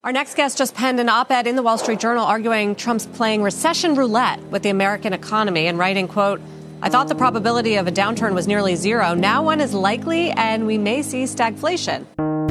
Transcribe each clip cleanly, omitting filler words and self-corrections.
Our next guest just penned an op-ed in the Wall Street Journal arguing Trump's playing recession roulette with the American economy and writing, quote, "I thought the probability of a downturn was nearly zero. Now one is likely and we may see stagflation."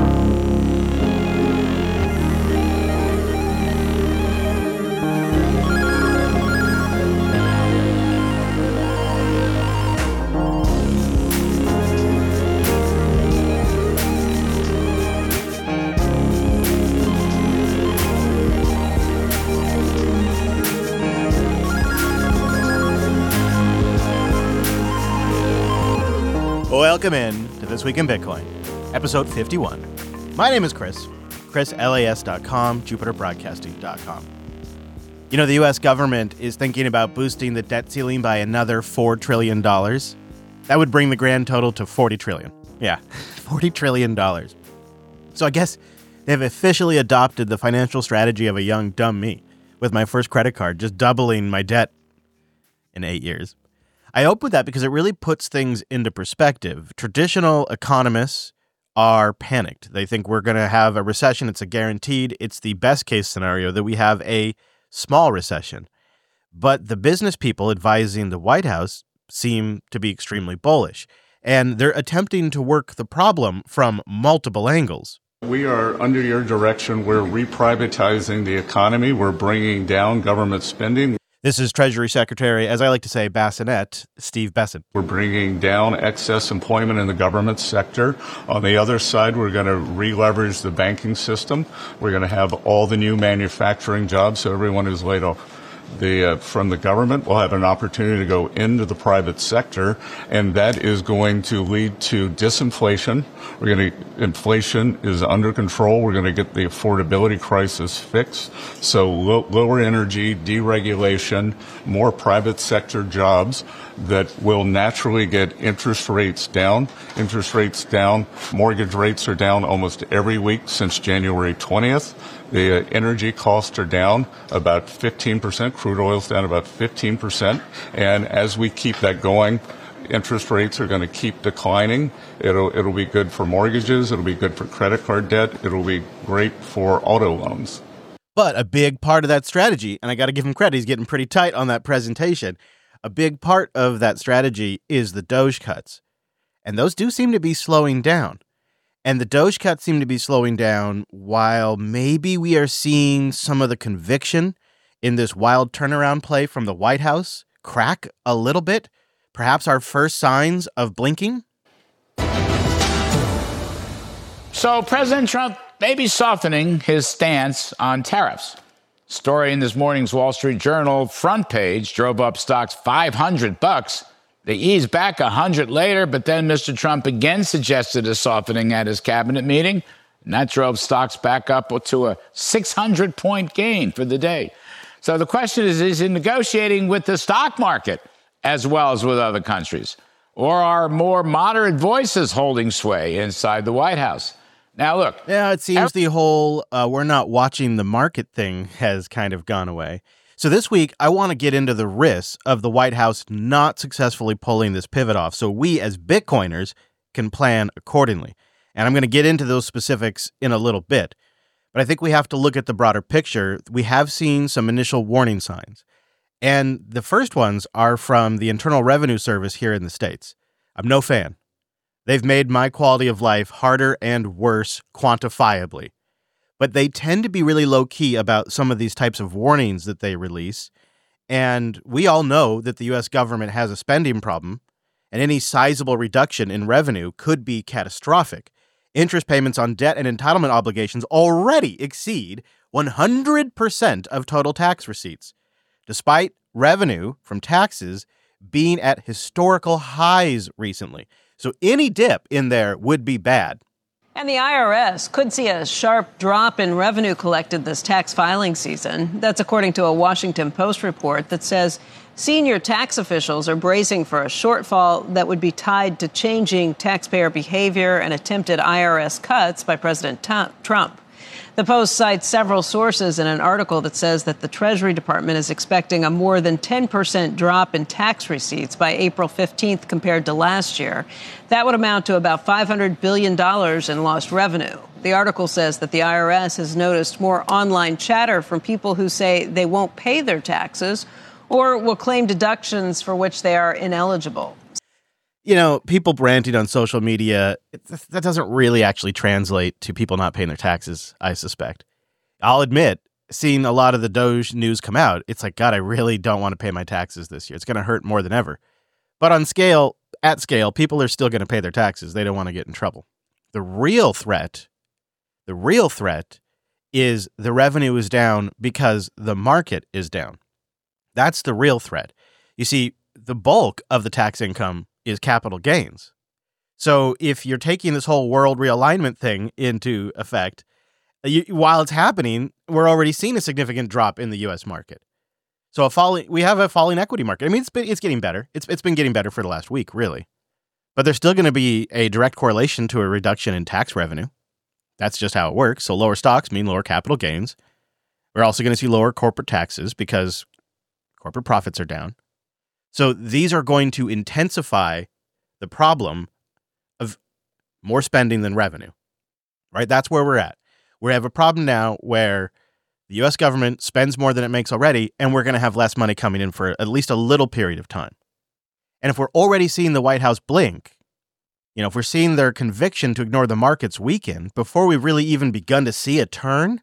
Welcome in to This Week in Bitcoin, episode 51. My name is Chris LAS.com, JupiterBroadcasting.com. You know, the U.S. government is thinking about boosting the debt ceiling by another $4 trillion. That would bring the grand total to $40 trillion. Yeah, $40 trillion. So I guess they've officially adopted the financial strategy of a young, dumb me, with my first credit card just doubling my debt in 8 years. I hope with that because it really puts things into perspective. Traditional economists are panicked. They think we're going to have a recession. It's a guaranteed. It's the best case scenario that we have a small recession. But the business people advising the White House seem to be extremely bullish. And they're attempting to work the problem from multiple angles. We are under your direction. We're reprivatizing the economy. We're bringing down government spending. This is Treasury Secretary, as I like to say, Bassinet, Steve Bessent. We're bringing down excess employment in the government sector. On the other side, we're going to re-leverage the banking system. We're going to have all the new manufacturing jobs, so everyone who's laid off from the government will have an opportunity to go into the private sector, and that is going to lead to disinflation. Inflation is under control. We're going to get the affordability crisis fixed. So lower energy, deregulation, more private sector jobs that will naturally get interest rates down. Mortgage rates are down almost every week since January 20th. The energy costs are down about 15%. Crude oil's down about 15%. And as we keep that going, interest rates are going to keep declining. It'll be good for mortgages. It'll be good for credit card debt. It'll be great for auto loans. But a big part of that strategy, and I got to give him credit, he's getting pretty tight on that presentation. A big part of that strategy is the Doge cuts. And those do seem to be slowing down. And the Doge cuts seem to be slowing down while maybe we are seeing some of the conviction in this wild turnaround play from the White House crack a little bit. Perhaps our first signs of blinking. So President Trump may be softening his stance on tariffs. Story in this morning's Wall Street Journal front page drove up stocks $500. They eased back 100 later, but then Mr. Trump again suggested a softening at his cabinet meeting, and that drove stocks back up to a 600-point gain for the day. So the question is he negotiating with the stock market as well as with other countries? Or are more moderate voices holding sway inside the White House? Now, look. Yeah, it seems the whole we're not watching the market thing has kind of gone away. So this week, I want to get into the risks of the White House not successfully pulling this pivot off so we as Bitcoiners can plan accordingly. And I'm going to get into those specifics in a little bit. But I think we have to look at the broader picture. We have seen some initial warning signs. And the first ones are from the Internal Revenue Service here in the States. I'm no fan. They've made my quality of life harder and worse quantifiably. But they tend to be really low-key about some of these types of warnings that they release. And we all know that the U.S. government has a spending problem, and any sizable reduction in revenue could be catastrophic. Interest payments on debt and entitlement obligations already exceed 100% of total tax receipts, despite revenue from taxes being at historical highs recently. So any dip in there would be bad. And the IRS could see a sharp drop in revenue collected this tax filing season. That's according to a Washington Post report that says senior tax officials are bracing for a shortfall that would be tied to changing taxpayer behavior and attempted IRS cuts by President Trump. The Post cites several sources in an article that says that the Treasury Department is expecting a more than 10% drop in tax receipts by April 15th compared to last year. That would amount to about $500 billion in lost revenue. The article says that the IRS has noticed more online chatter from people who say they won't pay their taxes or will claim deductions for which they are ineligible. You know, people ranting on social media, that doesn't really actually translate to people not paying their taxes, I suspect. I'll admit, seeing a lot of the Doge news come out, it's like, God, I really don't want to pay my taxes this year. It's going to hurt more than ever. But at scale, people are still going to pay their taxes. They don't want to get in trouble. The real threat is the revenue is down because the market is down. That's the real threat. You see, the bulk of the tax income is capital gains. So if you're taking this whole world realignment thing into effect, while it's happening, we're already seeing a significant drop in the U.S. market. So we have a falling equity market. I mean, it's getting better. It's been getting better for the last week, really. But there's still going to be a direct correlation to a reduction in tax revenue. That's just how it works. So lower stocks mean lower capital gains. We're also going to see lower corporate taxes because corporate profits are down. So these are going to intensify the problem of more spending than revenue, right? That's where we're at. We have a problem now where the U.S. government spends more than it makes already, and we're going to have less money coming in for at least a little period of time. And if we're already seeing the White House blink, if we're seeing their conviction to ignore the markets weaken before we've really even begun to see a turn,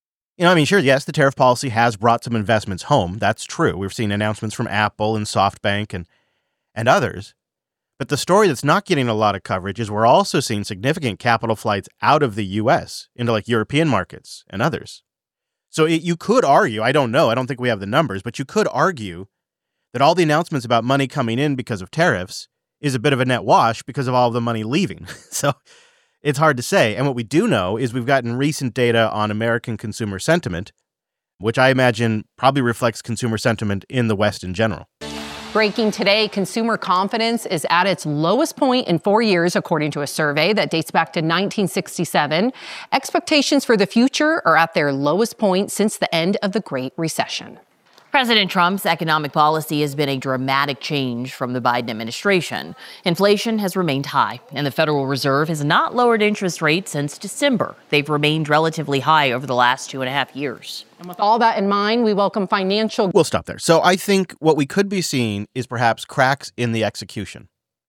sure, yes, the tariff policy has brought some investments home. That's true. We've seen announcements from Apple and SoftBank and others. But the story that's not getting a lot of coverage is we're also seeing significant capital flights out of the U.S. into like European markets and others. So you could argue, I don't know, I don't think we have the numbers, but you could argue that all the announcements about money coming in because of tariffs is a bit of a net wash because of all of the money leaving. So it's hard to say. And what we do know is we've gotten recent data on American consumer sentiment, which I imagine probably reflects consumer sentiment in the West in general. Breaking today, consumer confidence is at its lowest point in 4 years, according to a survey that dates back to 1967. Expectations for the future are at their lowest point since the end of the Great Recession. President Trump's economic policy has been a dramatic change from the Biden administration. Inflation has remained high, and the Federal Reserve has not lowered interest rates since December. They've remained relatively high over the last 2.5 years. And with all that in mind, we welcome financial... We'll stop there. So I think what we could be seeing is perhaps cracks in the execution.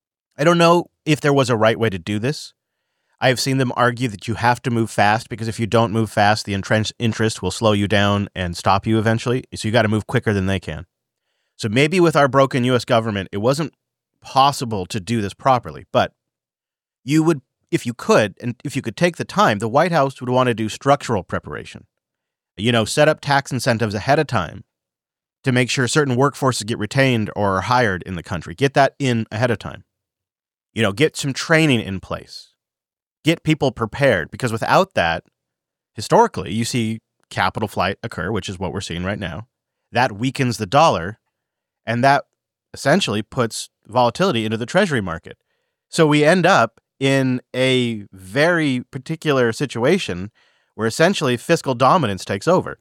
I don't know if there was a right way to do this. I have seen them argue that you have to move fast because if you don't move fast, the entrenched interest will slow you down and stop you eventually. So you got to move quicker than they can. So maybe with our broken U.S. government, it wasn't possible to do this properly. But you would, if you could, and if you could take the time, the White House would want to do structural preparation. Set up tax incentives ahead of time to make sure certain workforces get retained or are hired in the country. Get that in ahead of time. Get some training in place. Get people prepared, because without that, historically, you see capital flight occur, which is what we're seeing right now. That weakens the dollar, and that essentially puts volatility into the Treasury market. So we end up in a very particular situation where essentially fiscal dominance takes over.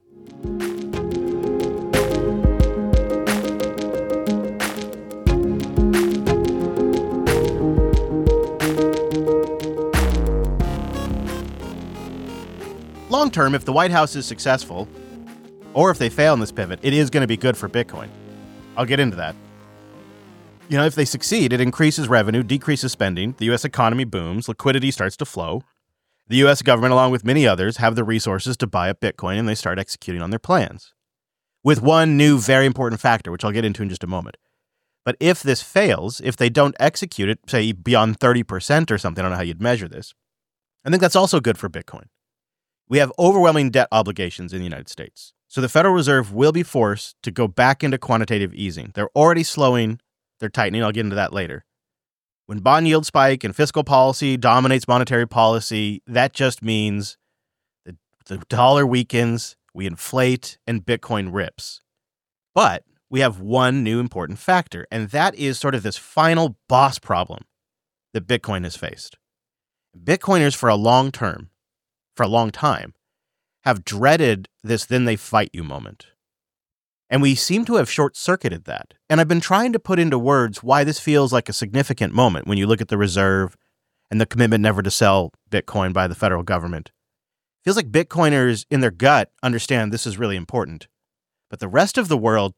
Long term, if the White House is successful, or if they fail in this pivot, it is going to be good for Bitcoin. I'll get into that. If they succeed, it increases revenue, decreases spending, the U.S. economy booms, liquidity starts to flow. The U.S. government, along with many others, have the resources to buy up Bitcoin, and they start executing on their plans. With one new, very important factor, which I'll get into in just a moment. But if this fails, if they don't execute it, say beyond 30% or something, I don't know how you'd measure this, I think that's also good for Bitcoin. We have overwhelming debt obligations in the United States. So the Federal Reserve will be forced to go back into quantitative easing. They're already slowing their tightening. I'll get into that later. When bond yields spike and fiscal policy dominates monetary policy, that just means the dollar weakens, we inflate, and Bitcoin rips. But we have one new important factor, and that is sort of this final boss problem that Bitcoin has faced. Bitcoiners for a long time have dreaded this then they fight you moment. And we seem to have short-circuited that. And I've been trying to put into words why this feels like a significant moment when you look at the reserve and the commitment never to sell Bitcoin by the federal government. It feels like Bitcoiners in their gut understand this is really important. But the rest of the world,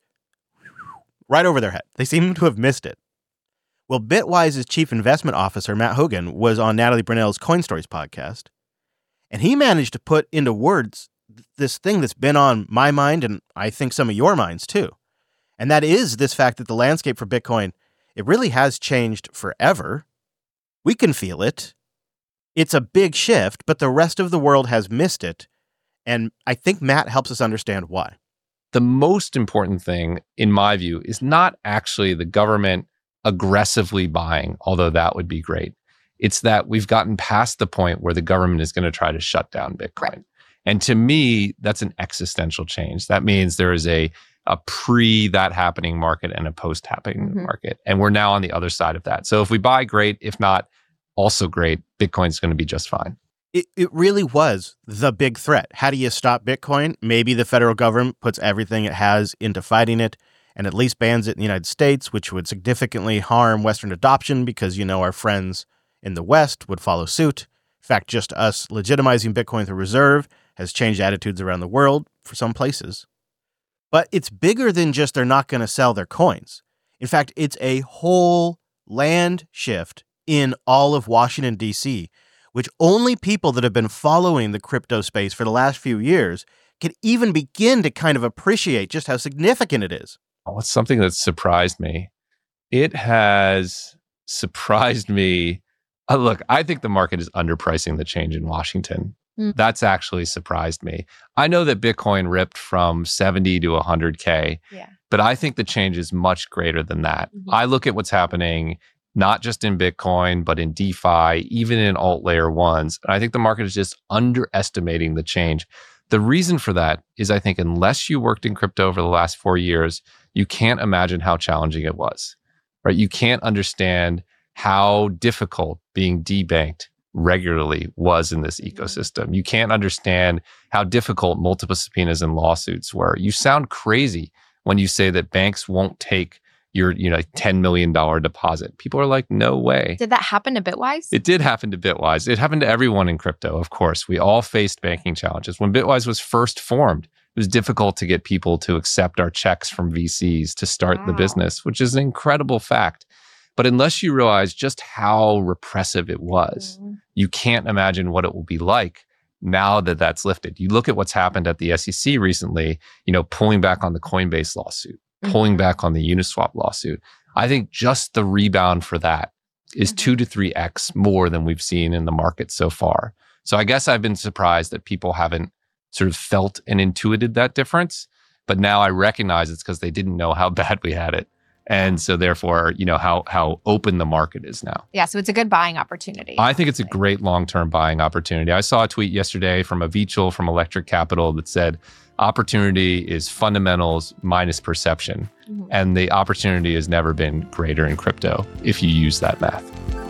right over their head, they seem to have missed it. Well, Bitwise's chief investment officer, Matt Hogan, was on Natalie Brunell's Coin Stories podcast, and he managed to put into words this thing that's been on my mind and I think some of your minds too. And that is this fact that the landscape for Bitcoin, it really has changed forever. We can feel it. It's a big shift, but the rest of the world has missed it. And I think Matt helps us understand why. The most important thing, in my view, is not actually the government aggressively buying, although that would be great. It's that we've gotten past the point where the government is going to try to shut down Bitcoin. Right. And to me, that's an existential change. That means there is a pre-that happening market and a post-happening market. And we're now on the other side of that. So if we buy, great. If not, also great. Bitcoin's going to be just fine. It really was the big threat. How do you stop Bitcoin? Maybe the federal government puts everything it has into fighting it and at least bans it in the United States, which would significantly harm Western adoption because, our friends in the West would follow suit. In fact, just us legitimizing Bitcoin through reserve has changed attitudes around the world for some places. But it's bigger than just they're not going to sell their coins. In fact, it's a whole land shift in all of Washington, D.C., which only people that have been following the crypto space for the last few years can even begin to kind of appreciate just how significant it is. Oh, it's something that surprised me. It has surprised me. Look, I think the market is underpricing the change in Washington. That's actually surprised me. I know that Bitcoin ripped from 70 to 100K, but I think the change is much greater than that. I look at what's happening not just in Bitcoin, but in DeFi, even in alt layer ones. And I think the market is just underestimating the change. The reason for that is I think unless you worked in crypto over the last 4 years, you can't imagine how challenging it was, right? You can't understand how difficult being debanked regularly was in this ecosystem. You can't understand how difficult multiple subpoenas and lawsuits were. You sound crazy when you say that banks won't take your $10 million deposit. People are like, no way. Did that happen to Bitwise? It did happen to Bitwise. It happened to everyone in crypto, of course. We all faced banking challenges. When Bitwise was first formed, it was difficult to get people to accept our checks from VCs to start the business, which is an incredible fact. But unless you realize just how repressive it was, you can't imagine what it will be like now that that's lifted. You look at what's happened at the SEC recently, pulling back on the Coinbase lawsuit, pulling back on the Uniswap lawsuit. I think just the rebound for that is 2 to 3x more than we've seen in the market so far. So I guess I've been surprised that people haven't sort of felt and intuited that difference. But now I recognize it's because they didn't know how bad we had it. And so therefore, how open the market is now. Yeah, so it's a good buying opportunity. I think it's a great long-term buying opportunity. I saw a tweet yesterday from Avichal from Electric Capital that said, opportunity is fundamentals minus perception. And the opportunity has never been greater in crypto if you use that math.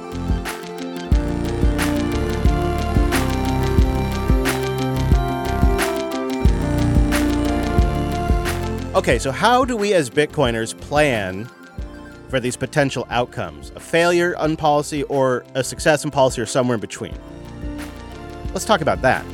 Okay, so how do we as Bitcoiners plan for these potential outcomes? A failure on policy or a success in policy or somewhere in between? Let's talk about that.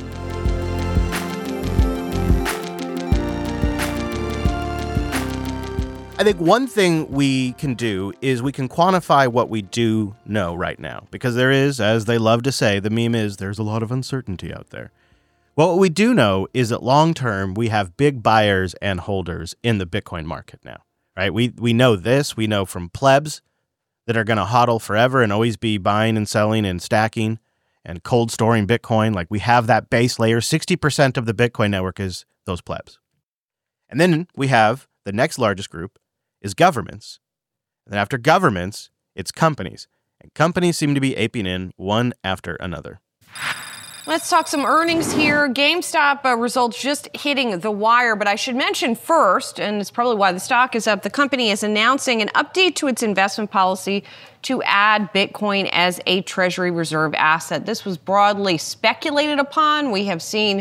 I think one thing we can do is we can quantify what we do know right now. Because there is, as they love to say, the meme is, there's a lot of uncertainty out there. Well, what we do know is that long-term, we have big buyers and holders in the Bitcoin market now, right? We know this. We know from plebs that are going to hodl forever and always be buying and selling and stacking and cold storing Bitcoin. Like we have that base layer. 60% of the Bitcoin network is those plebs. And then we have the next largest group is governments. And then after governments, it's companies. And companies seem to be aping in one after another. Let's talk some earnings here. GameStop results just hitting the wire, but I should mention first, and it's probably why the stock is up, the company is announcing an update to its investment policy to add Bitcoin as a Treasury reserve asset. This was broadly speculated upon. We have seen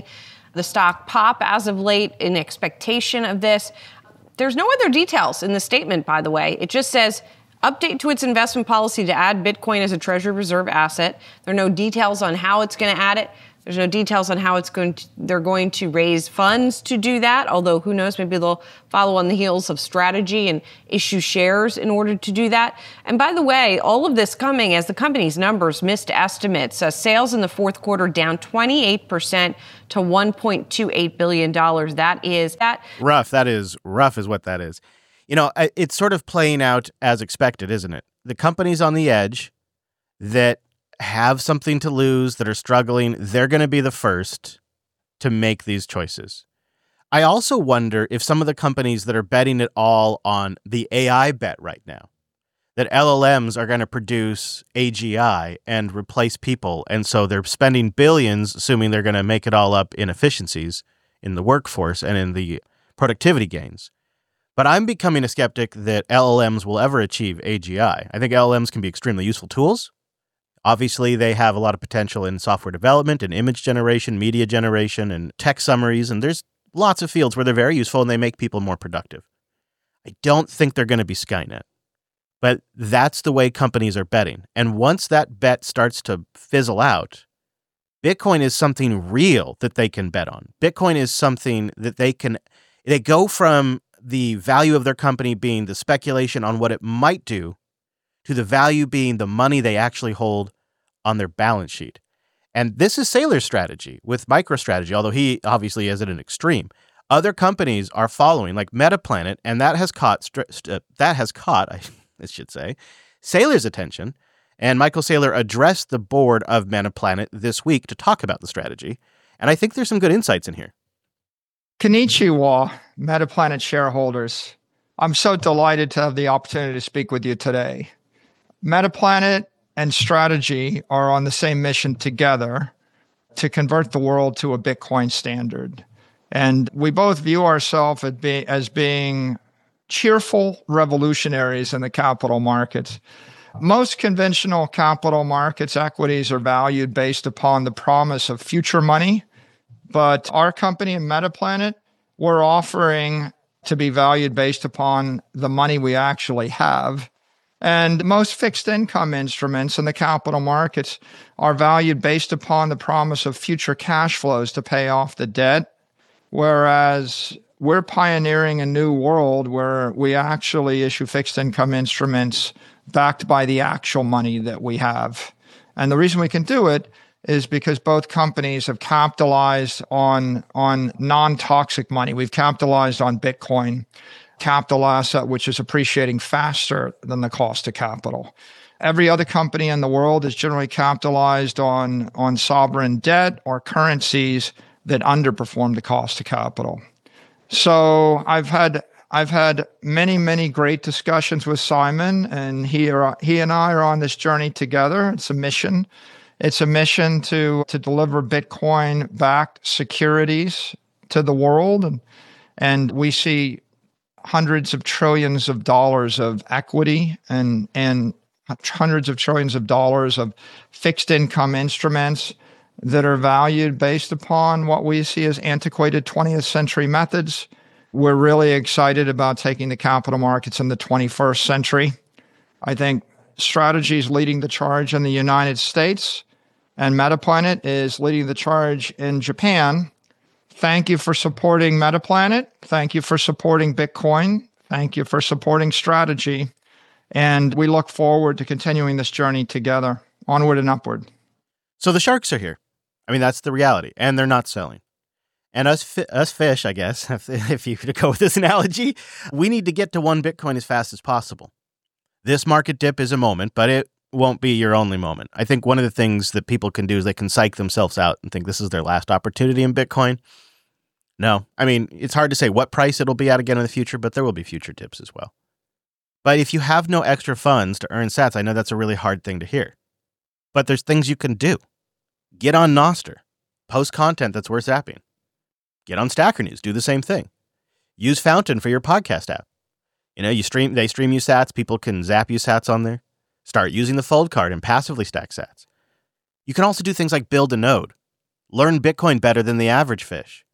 the stock pop as of late in expectation of this. There's no other details in the statement, by the way. It just says, update to its investment policy to add Bitcoin as a Treasury Reserve asset. There are no details on how it's going to add it. There's no details on how they're going to raise funds to do that, although who knows, maybe they'll follow on the heels of Strategy and issue shares in order to do that. And by the way, all of this coming as the company's numbers missed estimates. Sales in the fourth quarter down 28% to $1.28 billion. That is rough. That is rough is what that is. You know, it's sort of playing out as expected, isn't it? The companies on the edge that have something to lose, that are struggling, they're going to be the first to make these choices. I also wonder if some of the companies that are betting it all on the AI bet right now, that LLMs are going to produce AGI and replace people, and so they're spending billions, assuming they're going to make it all up in efficiencies in the workforce and in the productivity gains. But I'm becoming a skeptic that LLMs will ever achieve AGI. I think LLMs can be extremely useful tools. Obviously, they have a lot of potential in software development and image generation, media generation, and text summaries, and there's lots of fields where they're very useful and they make people more productive. I don't think they're going to be Skynet, but that's the way companies are betting. And once that bet starts to fizzle out, Bitcoin is something real that they can bet on. Bitcoin is something that they go from the value of their company being the speculation on what it might do to the value being the money they actually hold on their balance sheet. And this is Saylor's strategy with MicroStrategy, although he obviously is at an extreme. Other companies are following, like Metaplanet, and that has caught Saylor's attention. And Michael Saylor addressed the board of Metaplanet this week to talk about the strategy. And I think there's some good insights in here. Konnichiwa, Metaplanet shareholders. I'm so delighted to have the opportunity to speak with you today. Metaplanet and Strategy are on the same mission together to convert the world to a Bitcoin standard. And we both view ourselves as being cheerful revolutionaries in the capital markets. Most conventional capital markets equities are valued based upon the promise of future money. But our company in Metaplanet, we're offering to be valued based upon the money we actually have. And most fixed income instruments in the capital markets are valued based upon the promise of future cash flows to pay off the debt, whereas we're pioneering a new world where we actually issue fixed income instruments backed by the actual money that we have. And the reason we can do it is because both companies have capitalized on non-toxic money. We've capitalized on Bitcoin, capital asset, which is appreciating faster than the cost of capital. Every other company in the world is generally capitalized on sovereign debt or currencies that underperform the cost of capital. So I've had many great discussions with Simon, and he and I are on this journey together. It's a mission. It's a mission to deliver Bitcoin-backed securities to the world, and we see hundreds of trillions of dollars of equity and hundreds of trillions of dollars of fixed income instruments that are valued based upon what we see as antiquated 20th century methods. We're really excited about taking the capital markets in the 21st century. I think Strategy is leading the charge in the United States, and Metaplanet is leading the charge in Japan. Thank you for supporting Metaplanet. Thank you for supporting Bitcoin. Thank you for supporting Strategy. And we look forward to continuing this journey together, onward and upward. So the sharks are here. I mean, that's the reality. And they're not selling. And us fish, I guess, if you could go with this analogy, we need to get to one Bitcoin as fast as possible. This market dip is a moment, but it won't be your only moment. I think one of the things that people can do is they can psych themselves out and think this is their last opportunity in Bitcoin. No, I mean, it's hard to say what price it'll be at again in the future, but there will be future dips as well. But if you have no extra funds to earn sats, I know that's a really hard thing to hear. But there's things you can do. Get on Nostr. Post content that's worth zapping. Get on Stacker News. Do the same thing. Use Fountain for your podcast app. You know, they stream you sats. People can zap you sats on there. Start using the Fold card and passively stack sats. You can also do things like build a node. Learn Bitcoin better than the average fish.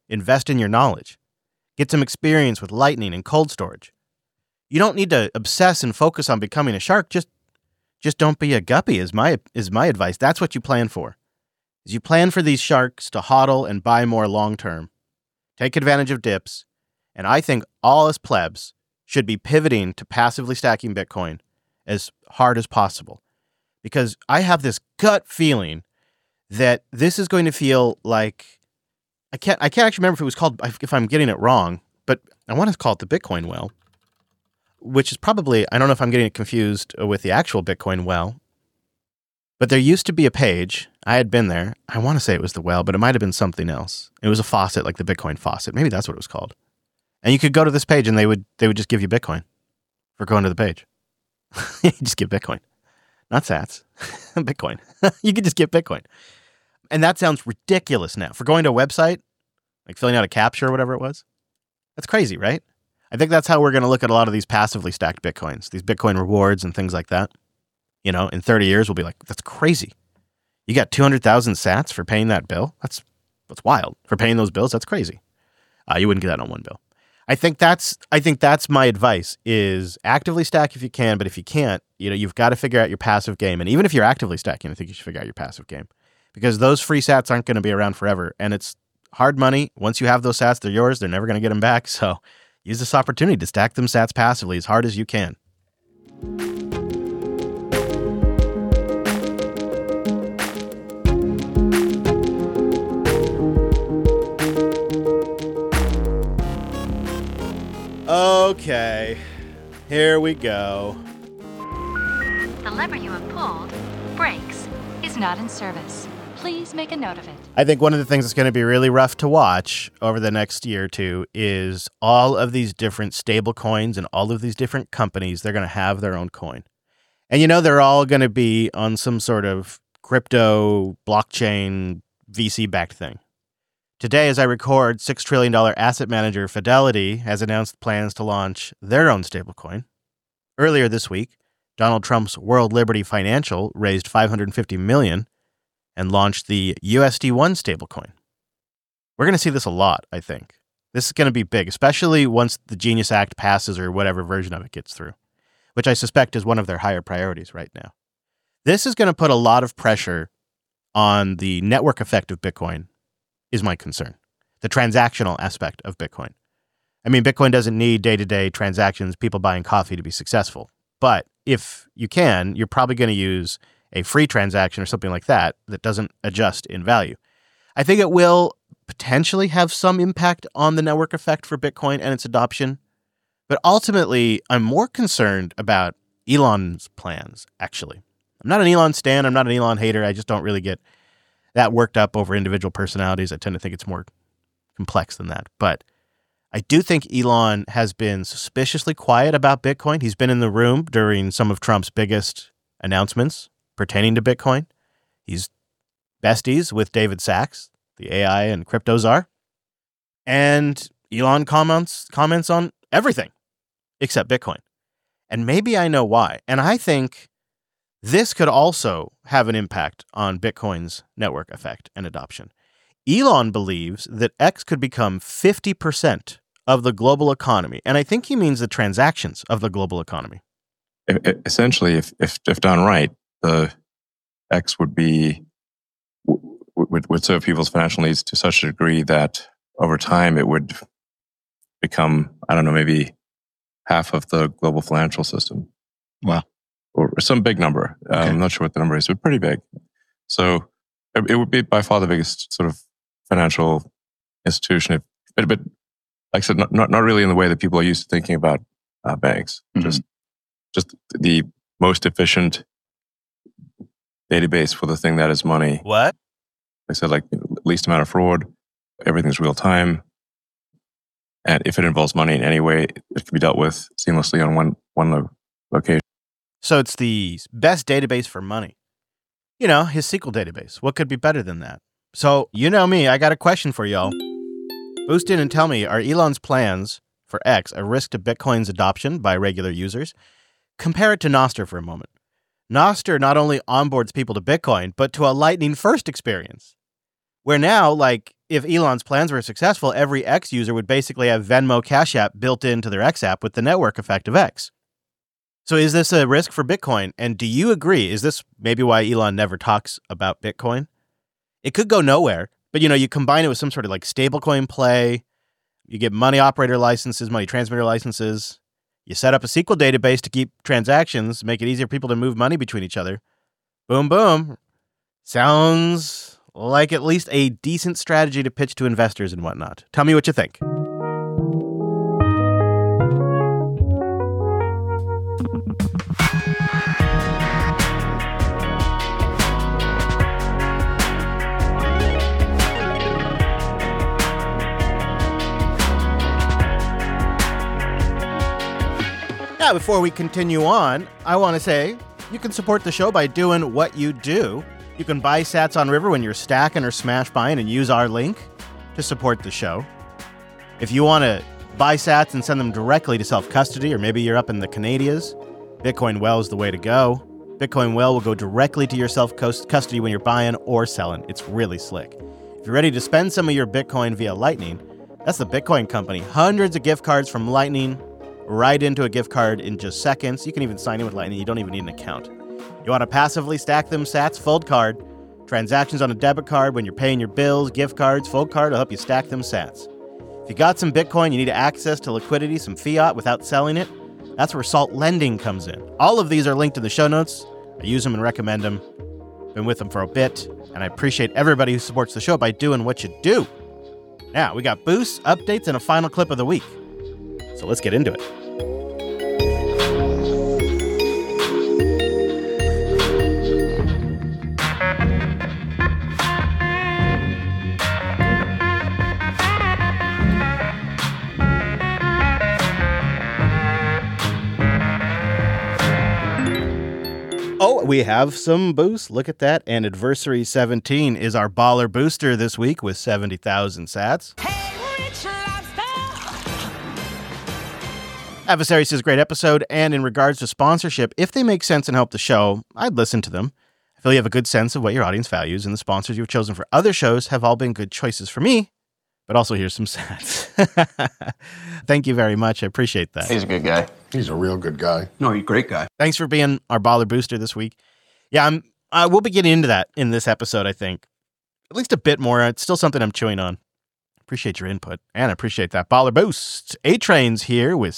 Invest in your knowledge. Get some experience with Lightning and cold storage. You don't need to obsess and focus on becoming a shark. Just don't be a guppy is my advice. That's what you plan for. Is you plan for these sharks to hodl and buy more long term. Take advantage of dips. And I think all us plebs should be pivoting to passively stacking Bitcoin as hard as possible. Because I have this gut feeling that this is going to feel like I can't actually remember if it was called, if I'm getting it wrong, but I want to call it the Bitcoin well, which is probably, I don't know if I'm getting it confused with the actual Bitcoin well, but there used to be a page. I had been there. I want to say it was the well, but it might have been something else. It was a faucet, like the Bitcoin faucet. Maybe that's what it was called. And you could go to this page and they would just give you Bitcoin for going to the page. You just get Bitcoin. Not sats. Bitcoin. You could just get Bitcoin. And that sounds ridiculous now. For going to a website, like filling out a CAPTCHA or whatever it was. That's crazy, right? I think that's how we're going to look at a lot of these passively stacked Bitcoins, these Bitcoin rewards and things like that. You know, in 30 years, we'll be like, that's crazy. You got 200,000 sats for paying that bill? That's wild. For paying those bills, that's crazy. You wouldn't get that on one bill. I think that's my advice is actively stack if you can, but if you can't, you've got to figure out your passive game. And even if you're actively stacking, I think you should figure out your passive game because those free sats aren't going to be around forever. And it's hard money. Once you have those sats, they're yours. They're never going to get them back. So use this opportunity to stack them sats passively as hard as you can. Okay, here we go. The lever you have pulled, brakes, is not in service. Please make a note of it. I think one of the things that's going to be really rough to watch over the next year or two is all of these different stable coins and all of these different companies. They're going to have their own coin. And they're all going to be on some sort of crypto, blockchain, VC-backed thing. Today, as I record, $6 trillion asset manager Fidelity has announced plans to launch their own stablecoin. Earlier this week, Donald Trump's World Liberty Financial raised $550 million and launched the USD1 stablecoin. We're going to see this a lot, I think. This is going to be big, especially once the Genius Act passes or whatever version of it gets through, which I suspect is one of their higher priorities right now. This is going to put a lot of pressure on the network effect of Bitcoin, is my concern. The transactional aspect of Bitcoin. I mean, Bitcoin doesn't need day-to-day transactions, people buying coffee to be successful. But if you can, you're probably going to use a free transaction or something like that doesn't adjust in value. I think it will potentially have some impact on the network effect for Bitcoin and its adoption. But ultimately, I'm more concerned about Elon's plans, actually. I'm not an Elon stan. I'm not an Elon hater. I just don't really get that worked up over individual personalities. I tend to think it's more complex than that. But I do think Elon has been suspiciously quiet about Bitcoin. He's been in the room during some of Trump's biggest announcements pertaining to Bitcoin. He's besties with David Sachs, the AI and crypto czar. And Elon comments on everything except Bitcoin. And maybe I know why. And I think this could also have an impact on Bitcoin's network effect and adoption. Elon believes that X could become 50% of the global economy. And I think he means the transactions of the global economy. Essentially, if done right, the X would serve people's financial needs to such a degree that over time it would become, I don't know, maybe half of the global financial system. Wow. Or some big number. Okay. I'm not sure what the number is, but pretty big. So it would be by far the biggest sort of financial institution. But like I said, not really in the way that people are used to thinking about banks. Mm-hmm. Just the most efficient database for the thing that is money. What? I said, like, least amount of fraud. Everything's real time. And if it involves money in any way, it can be dealt with seamlessly on one location. So it's the best database for money. His SQL database. What could be better than that? So, you know me, I got a question for y'all. Boost in and tell me, are Elon's plans for X a risk to Bitcoin's adoption by regular users? Compare it to Nostr for a moment. Nostr not only onboards people to Bitcoin, but to a Lightning first experience, where now, like, if Elon's plans were successful, every X user would basically have Venmo Cash App built into their X app with the network effect of X. So is this a risk for Bitcoin? And do you agree? Is this maybe why Elon never talks about Bitcoin? It could go nowhere, but you combine it with some sort of like stablecoin play. You get money operator licenses, money transmitter licenses. You set up a SQL database to keep transactions, make it easier for people to move money between each other. Boom, boom. Sounds like at least a decent strategy to pitch to investors and whatnot. Tell me what you think. Now, before we continue on, I want to say you can support the show by doing what you do. You can buy sats on River when you're stacking or smash buying and use our link to support the show. If you want to buy sats and send them directly to self-custody, or maybe you're up in the Canadias, Bitcoin Well is the way to go. Bitcoin Well will go directly to your self-custody when you're buying or selling. It's really slick. If you're ready to spend some of your Bitcoin via Lightning, that's the Bitcoin Company. Hundreds of gift cards from Lightning right into a gift card in just seconds. You can even sign in with Lightning. You don't even need an account. You want to passively stack them sats? Fold card. Transactions on a debit card when you're paying your bills, gift cards, Fold card will help you stack them sats. If you got some Bitcoin, you need access to liquidity, some fiat without selling it. That's where Salt Lending comes in. All of these are linked in the show notes. I use them and recommend them. Been with them for a bit, and I appreciate everybody who supports the show by doing what you do. Now, we got boosts, updates, and a final clip of the week. So let's get into it. Oh, we have some boosts. Look at that. And Adversary 17 is our baller booster this week with 70,000 sats. Adversary says, great episode. And in regards to sponsorship, if they make sense and help the show, I'd listen to them. I feel you have a good sense of what your audience values, and the sponsors you've chosen for other shows have all been good choices for me. But also, here's some sats. Thank you very much. I appreciate that. He's a good guy. He's a real good guy. No, he's a great guy. Thanks for being our baller booster this week. Yeah, we'll be getting into that in this episode, I think. At least a bit more. It's still something I'm chewing on. Appreciate your input, and I appreciate that. Baller boost. A-Train's here with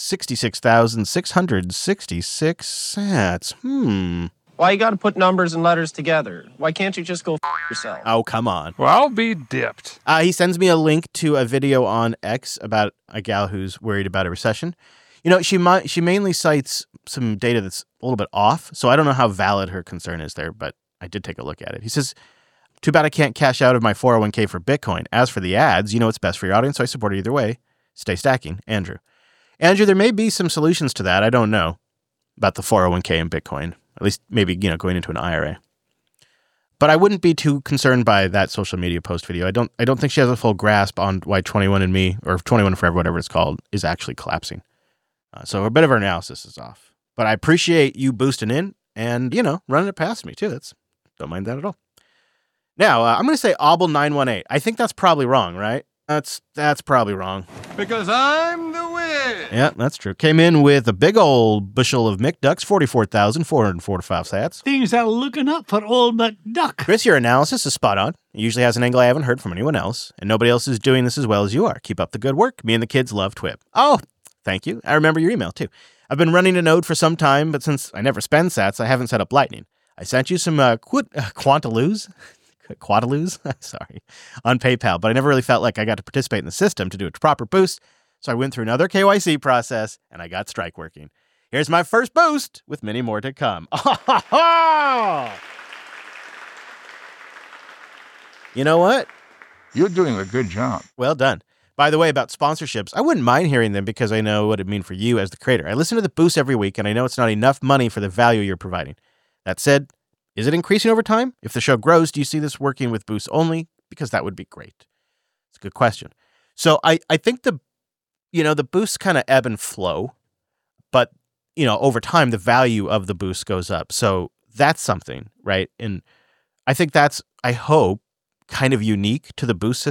66,666 sats. Why you got to put numbers and letters together? Why can't you just go yourself? Oh, come on. Well, I'll be dipped. He sends me a link to a video on X about a gal who's worried about a recession. She mainly cites some data that's a little bit off, so I don't know how valid her concern is there, but I did take a look at it. He says, too bad I can't cash out of my 401k for Bitcoin. As for the ads, it's best for your audience, so I support it either way. Stay stacking. Andrew, there may be some solutions to that. I don't know about the 401k and Bitcoin. At least maybe, going into an IRA. But I wouldn't be too concerned by that social media post video. I don't think she has a full grasp on why 21andMe, or 21 Forever, whatever it's called, is actually collapsing. So a bit of her analysis is off. But I appreciate you boosting in and, running it past me, too. Don't mind that at all. Now, I'm going to say Obble918. I think that's probably wrong, right? That's probably wrong. Because I'm the win. Yeah, that's true. Came in with a big old bushel of McDucks, 44,445 sats. Things are looking up for old McDuck. Chris, your analysis is spot on. It usually has an angle I haven't heard from anyone else, and nobody else is doing this as well as you are. Keep up the good work. Me and the kids love TWIP. Oh, thank you. I remember your email, too. I've been running a node for some time, but since I never spend sats, I haven't set up Lightning. I sent you some Quantaloos. Sorry, on PayPal, but I never really felt like I got to participate in the system to do a proper boost, so I went through another KYC process, and I got Strike working. Here's my first boost, with many more to come. You know what? You're doing a good job. Well done. By the way, about sponsorships, I wouldn't mind hearing them because I know what it means for you as the creator. I listen to the boost every week, and I know it's not enough money for the value you're providing. That said, is it increasing over time? If the show grows, do you see this working with boosts only? Because that would be great. It's a good question. So I think the boosts kind of ebb and flow, but, over time, the value of the boost goes up. So that's something, right? And I think that's, I hope, kind of unique to the boost system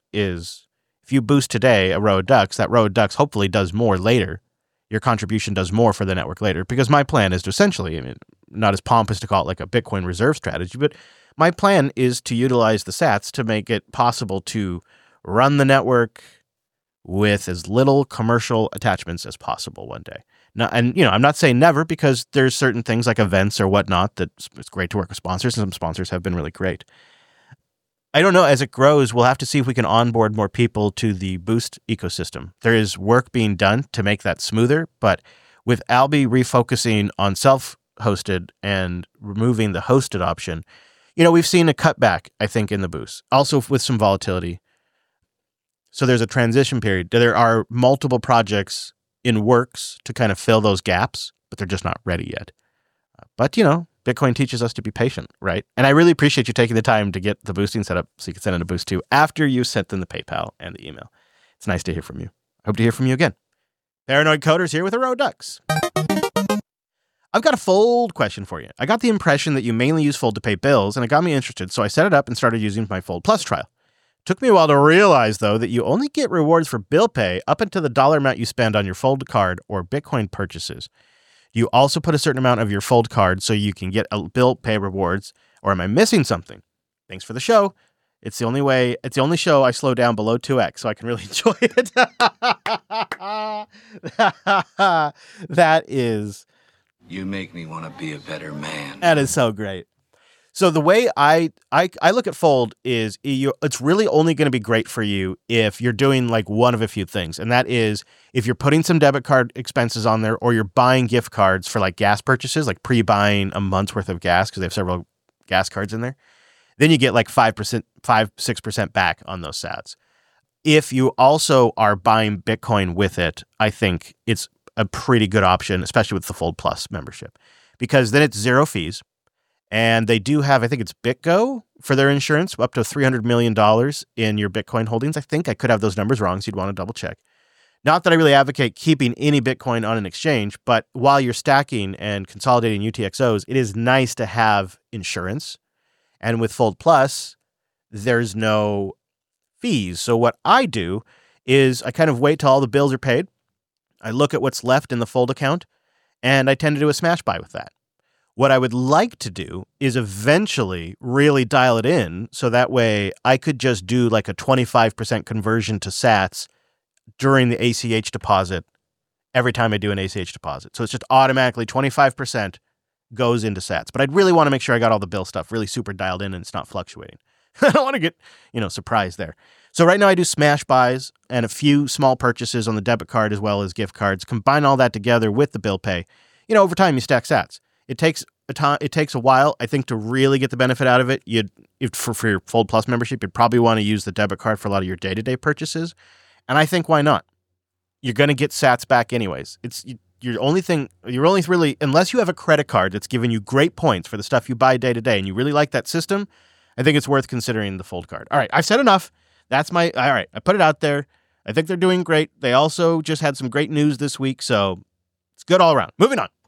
is if you boost today a row of ducks, that row of ducks hopefully does more later. Your contribution does more for the network later, because my plan is to essentially, I mean, not as pompous to call it like a Bitcoin reserve strategy, but my plan is to utilize the sats to make it possible to run the network with as little commercial attachments as possible one day. Now, and I'm not saying never, because there's certain things like events or whatnot that it's great to work with sponsors, and some sponsors have been really great. I don't know, as it grows, we'll have to see if we can onboard more people to the Boost ecosystem. There is work being done to make that smoother, but with Alby refocusing on self-hosted and removing the hosted option, we've seen a cutback, I think, in the Boost. Also with some volatility. So there's a transition period. There are multiple projects in works to kind of fill those gaps, but they're just not ready yet. But, Bitcoin teaches us to be patient, right? And I really appreciate you taking the time to get the boosting set up so you can send in a boost too after you sent them the PayPal and the email. It's nice to hear from you. I hope to hear from you again. Paranoid Coders here with a row of ducks. I've got a Fold question for you. I got the impression that you mainly use Fold to pay bills, and it got me interested, so I set it up and started using my Fold Plus trial. Took me a while to realize, though, that you only get rewards for bill pay up until the dollar amount you spend on your Fold card or Bitcoin purchases. You also put a certain amount of your Fold card so you can get a bill pay rewards, or am I missing something? Thanks for the show. It's the only show I slow down below 2x so I can really enjoy it. That is... You make me want to be a better man. That is so great. So the way I look at Fold is it's really only going to be great for you if you're doing like one of a few things. And that is if you're putting some debit card expenses on there, or you're buying gift cards for like gas purchases, like pre-buying a month's worth of gas because they have several gas cards in there. Then you get like 6% back on those sats. If you also are buying Bitcoin with it, I think it's a pretty good option, especially with the Fold Plus membership, because then it's zero fees. And they do have, I think it's BitGo for their insurance, up to $300 million in your Bitcoin holdings. I think I could have those numbers wrong, so you'd want to double check. Not that I really advocate keeping any Bitcoin on an exchange, but while you're stacking and consolidating UTXOs, it is nice to have insurance. And with Fold Plus, there's no fees. So what I do is I kind of wait till all the bills are paid. I look at what's left in the Fold account, and I tend to do a smash buy with that. What I would like to do is eventually really dial it in so that way I could just do like a 25% conversion to sats during the ACH deposit every time I do an ACH deposit. So it's just automatically 25% goes into sats. But I'd really want to make sure I got all the bill stuff really super dialed in and it's not fluctuating. I don't want to get, surprised there. So right now I do smash buys and a few small purchases on the debit card as well as gift cards. Combine all that together with the bill pay. Over time you stack sats. It takes a while, I think, to really get the benefit out of it. For your Fold Plus membership, you'd probably want to use the debit card for a lot of your day-to-day purchases. And I think, why not? You're going to get sats back anyways. You're only really, unless you have a credit card that's giving you great points for the stuff you buy day-to-day and you really like that system, I think it's worth considering the Fold card. All right, I've said enough. All right, I put it out there. I think they're doing great. They also just had some great news this week, so it's good all around. Moving on.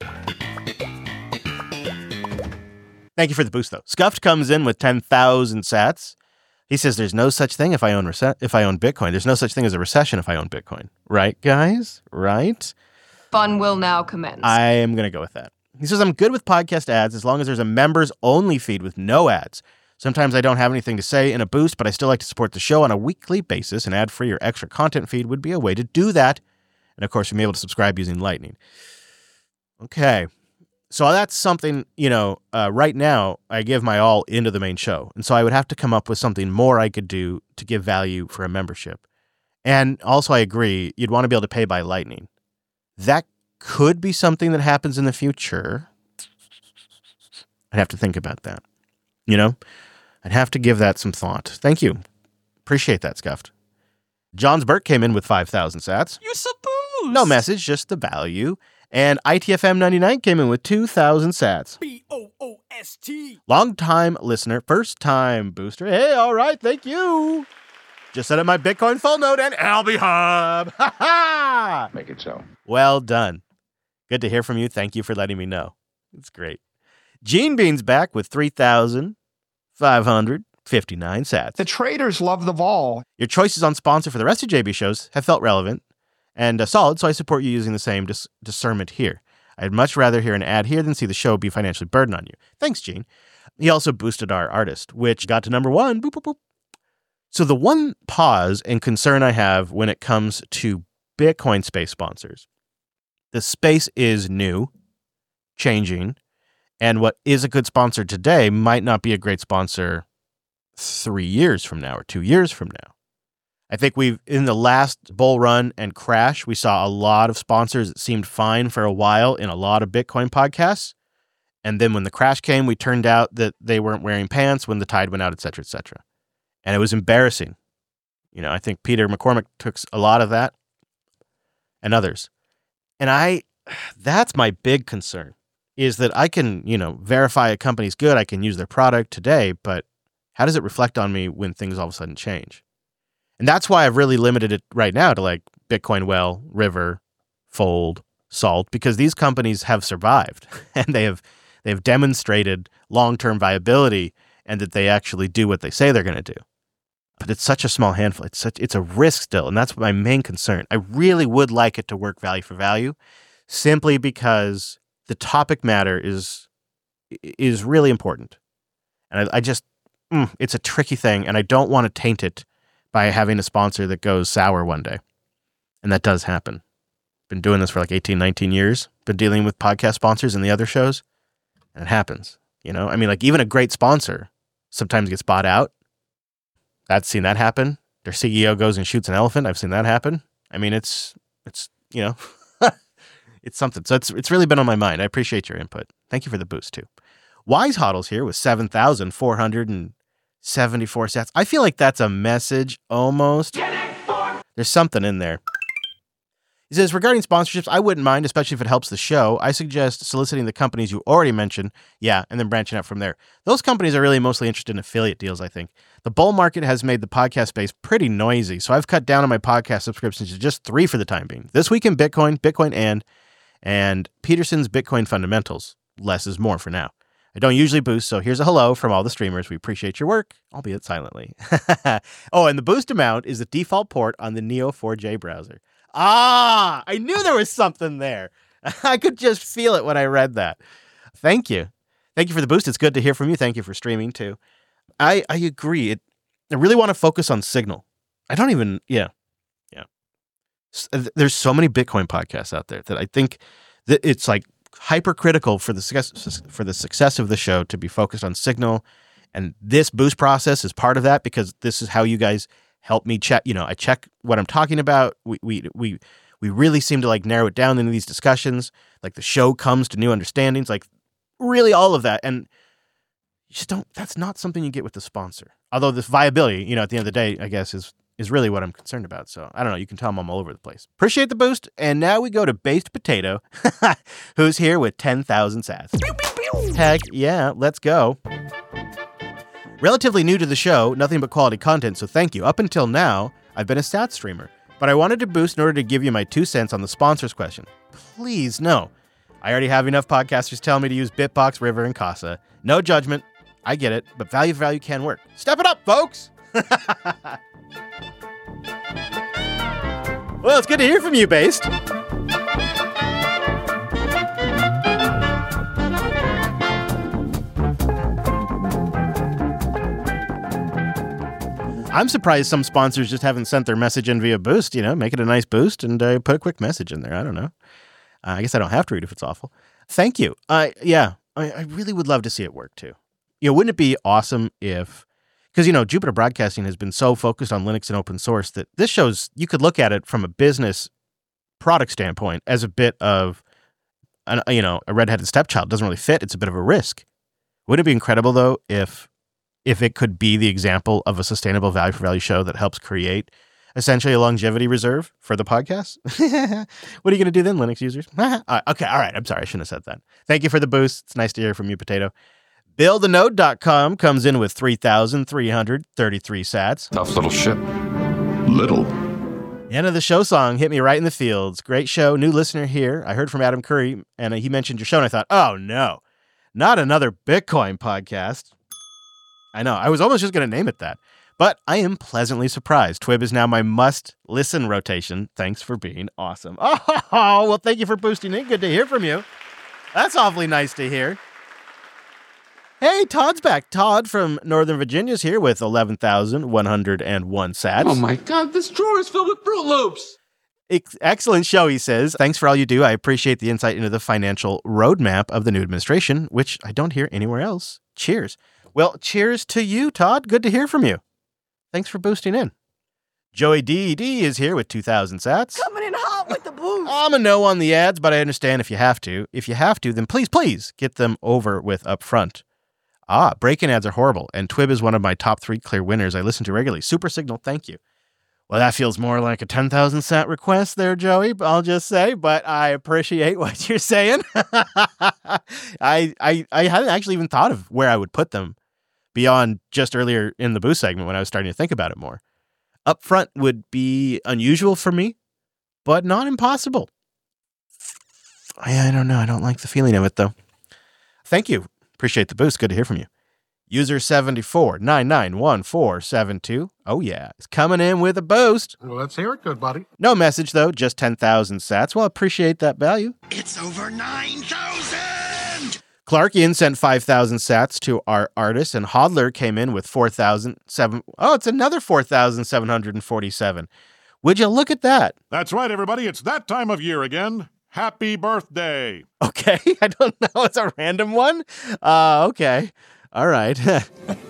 Thank you for the boost, though. Scuffed comes in with 10,000 sats. He says there's no such thing if I own Bitcoin. There's no such thing as a recession if I own Bitcoin. Right, guys? Right? Fun will now commence. I am going to go with that. He says I'm good with podcast ads as long as there's a members-only feed with no ads. Sometimes I don't have anything to say in a boost, but I still like to support the show on a weekly basis. An ad-free or extra content feed would be a way to do that. And, of course, you'll be able to subscribe using Lightning. Okay. So that's something, right now I give my all into the main show. And so I would have to come up with something more I could do to give value for a membership. And also I agree, you'd want to be able to pay by Lightning. That could be something that happens in the future. I'd have to think about that. I'd have to give that some thought. Thank you. Appreciate that, Scuffed. John's Burke came in with 5,000 sats. You suppose? No message, just the value. And ITFM99 came in with 2,000 sats. BOOST. Long-time listener, first-time booster. Hey, all right, thank you. Just set up my Bitcoin full node and Alby Hub. Ha ha! Make it so. Well done. Good to hear from you. Thank you for letting me know. It's great. Gene Bean's back with 3,500 59 sats. The traders love the vol. Your choices on sponsor for the rest of JB shows have felt relevant and solid, so I support you using the same discernment here. I'd much rather hear an ad here than see the show be financially burdened on you. Thanks, Gene. He also boosted our artist, which got to number 1. Boop, boop, boop. So the one pause and concern I have when it comes to Bitcoin space sponsors, the space is new, changing, and what is a good sponsor today might not be a great sponsor 3 years from now or 2 years from now. I think in the last bull run and crash, we saw a lot of sponsors that seemed fine for a while in a lot of Bitcoin podcasts. And then when the crash came, we turned out that they weren't wearing pants when the tide went out, et cetera, et cetera. And it was embarrassing. You know, I think Peter McCormick took a lot of that and others. And that's my big concern, is that I can, verify a company's good. I can use their product today, but how does it reflect on me when things all of a sudden change? And that's why I've really limited it right now to like Bitcoin Well, River, Fold, Salt, because these companies have survived and they've demonstrated long-term viability and that they actually do what they say they're going to do. But it's such a small handful. It's a risk still, and that's my main concern. I really would like it to work value for value, simply because the topic matter is really important. And I just, it's a tricky thing, and I don't want to taint it by having a sponsor that goes sour one day. And that does happen. Been doing this for like 18, 19 years. Been dealing with podcast sponsors and the other shows, and it happens. I mean, like even a great sponsor sometimes gets bought out. I've seen that happen. Their CEO goes and shoots an elephant. I've seen that happen. I mean, it's it's something. So it's really been on my mind. I appreciate your input. Thank you for the boost too. Wise Hodl's here with 7,474 sats. I feel like that's a message almost. There's something in there. He says, regarding sponsorships, I wouldn't mind, especially if it helps the show. I suggest soliciting the companies you already mentioned, and then branching out from there. Those companies are really mostly interested in affiliate deals, I think. The bull market has made the podcast space pretty noisy, so I've cut down on my podcast subscriptions to just 3 for the time being. This Week in Bitcoin, and Peterson's Bitcoin Fundamentals. Less is more for now. I don't usually boost, so here's a hello from all the streamers. We appreciate your work, albeit silently. Oh, and the boost amount is the default port on the Neo4j browser. I knew there was something there. I could just feel it when I read that. Thank you. Thank you for the boost. It's good to hear from you. Thank you for streaming too. I agree. I really want to focus on Signal. I don't even, There's so many Bitcoin podcasts out there that I think that it's like hypercritical for the success of the show to be focused on Signal. And this boost process is part of that, because this is how you guys help me check. I check what I'm talking about. We really seem to like narrow it down into these discussions. Like the show comes to new understandings, like really all of that. And you just that's not something you get with the sponsor. Although this viability, at the end of the day, I guess is really what I'm concerned about. So I don't know. You can tell I'm all over the place. Appreciate the boost. And now we go to Based Potato, who's here with 10,000 sats. Heck yeah, let's go. Relatively new to the show, nothing but quality content, so thank you. Up until now, I've been a stats streamer, but I wanted to boost in order to give you my 2 cents on the sponsors question. Please, no. I already have enough podcasters telling me to use Bitbox, River, and Casa. No judgment. I get it, but value for value can work. Step it up, folks! Well, it's good to hear from you, Based. I'm surprised some sponsors just haven't sent their message in via boost, make it a nice boost and put a quick message in there. I don't know. I guess I don't have to read if it's awful. Thank you. I really would love to see it work too. Wouldn't it be awesome if, because, Jupiter Broadcasting has been so focused on Linux and open source that this shows, you could look at it from a business product standpoint as a bit of, a redheaded stepchild. It doesn't really fit. It's a bit of a risk. Wouldn't it be incredible though if it could be the example of a sustainable value for value show that helps create essentially a longevity reserve for the podcast? What are you going to do then, Linux users? Okay, all right. I'm sorry. I shouldn't have said that. Thank you for the boost. It's nice to hear from you, Potato. BuildAnode.com comes in with 3,333 sats. Tough little ship. Little. End of the show song hit me right in the feels. Great show. New listener here. I heard from Adam Curry, and he mentioned your show, and I thought, oh no, not another Bitcoin podcast. I know. I was almost just going to name it that. But I am pleasantly surprised. TWIB is now my must-listen rotation. Thanks for being awesome. Oh, well, thank you for boosting in. Good to hear from you. That's awfully nice to hear. Hey, Todd's back. Todd from Northern Virginia's here with 11,101 sats. Oh my God, this drawer is filled with Fruit Loops. Excellent show, he says. Thanks for all you do. I appreciate the insight into the financial roadmap of the new administration, which I don't hear anywhere else. Cheers. Well, cheers to you, Todd. Good to hear from you. Thanks for boosting in. Joey D.D. is here with 2,000 sats. Coming in hot with the boost. I'm a no on the ads, but I understand if you have to. If you have to, then please get them over with up front. Break-in ads are horrible, and TWIB is one of my top 3 clear winners I listen to regularly. Super Signal, thank you. Well, that feels more like a 10,000 sat request there, Joey, I'll just say, but I appreciate what you're saying. I hadn't actually even thought of where I would put them beyond just earlier in the boost segment when I was starting to think about it more. Up front would be unusual for me, but not impossible. I don't know. I don't like the feeling of it, though. Thank you. Appreciate the boost. Good to hear from you. User 74991472. Oh, yeah. It's coming in with a boost. Well, let's hear it, good buddy. No message, though. Just 10,000 sats. Well, appreciate that value. It's over 9,000. Clarkian sent 5,000 sats to our artist, and Hodler came in with 4,007. Oh, it's another 4,747. Would you look at that? That's right, everybody. It's that time of year again. Happy birthday. Okay. I don't know. It's a random one. Okay. All right. Hey,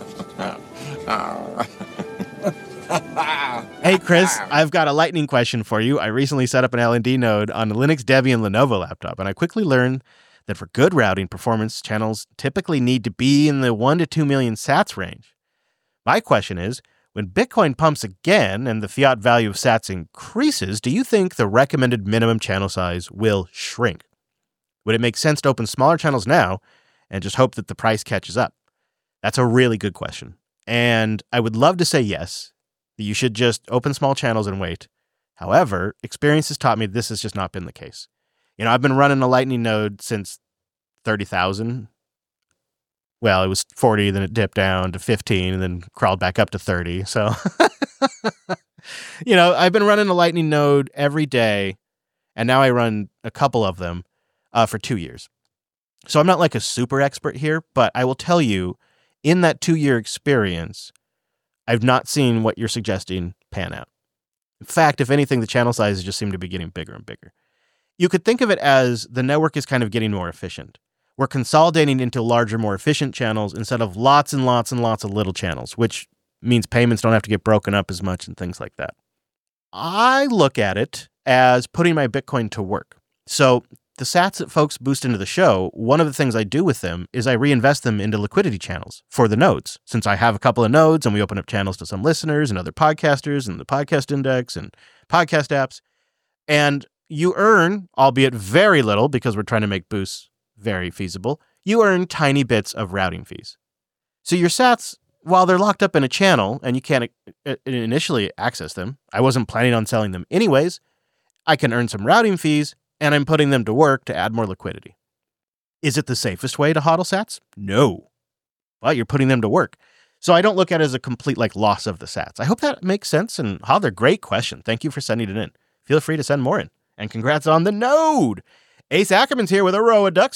Chris, I've got a lightning question for you. I recently set up an L&D node on a Linux Debian Lenovo laptop, and I quickly learned that for good routing, performance channels typically need to be in the 1 to 2 million sats range. My question is, when Bitcoin pumps again and the fiat value of sats increases, do you think the recommended minimum channel size will shrink? Would it make sense to open smaller channels now and just hope that the price catches up? That's a really good question. And I would love to say yes, that you should just open small channels and wait. However, experience has taught me this has just not been the case. I've been running a Lightning node since 30,000. Well, it was 40, then it dipped down to 15, and then crawled back up to 30. So, I've been running a Lightning node every day, and now I run a couple of them for 2 years. So I'm not like a super expert here, but I will tell you, in that 2-year experience, I've not seen what you're suggesting pan out. In fact, if anything, the channel sizes just seem to be getting bigger and bigger. You could think of it as the network is kind of getting more efficient. We're consolidating into larger, more efficient channels instead of lots and lots and lots of little channels, which means payments don't have to get broken up as much and things like that. I look at it as putting my Bitcoin to work. So the sats that folks boost into the show, one of the things I do with them is I reinvest them into liquidity channels for the nodes. Since I have a couple of nodes and we open up channels to some listeners and other podcasters and the podcast index and podcast apps. And you earn, albeit very little because we're trying to make boosts very feasible, you earn tiny bits of routing fees. So your sats, while they're locked up in a channel and you can't initially access them, I wasn't planning on selling them anyways, I can earn some routing fees and I'm putting them to work to add more liquidity. Is it the safest way to hodl sats? No. But you're putting them to work. So I don't look at it as a complete loss of the sats. I hope that makes sense. And Hodler, great question. Thank you for sending it in. Feel free to send more in. And congrats on the node. Ace Ackerman's here with a row of ducks,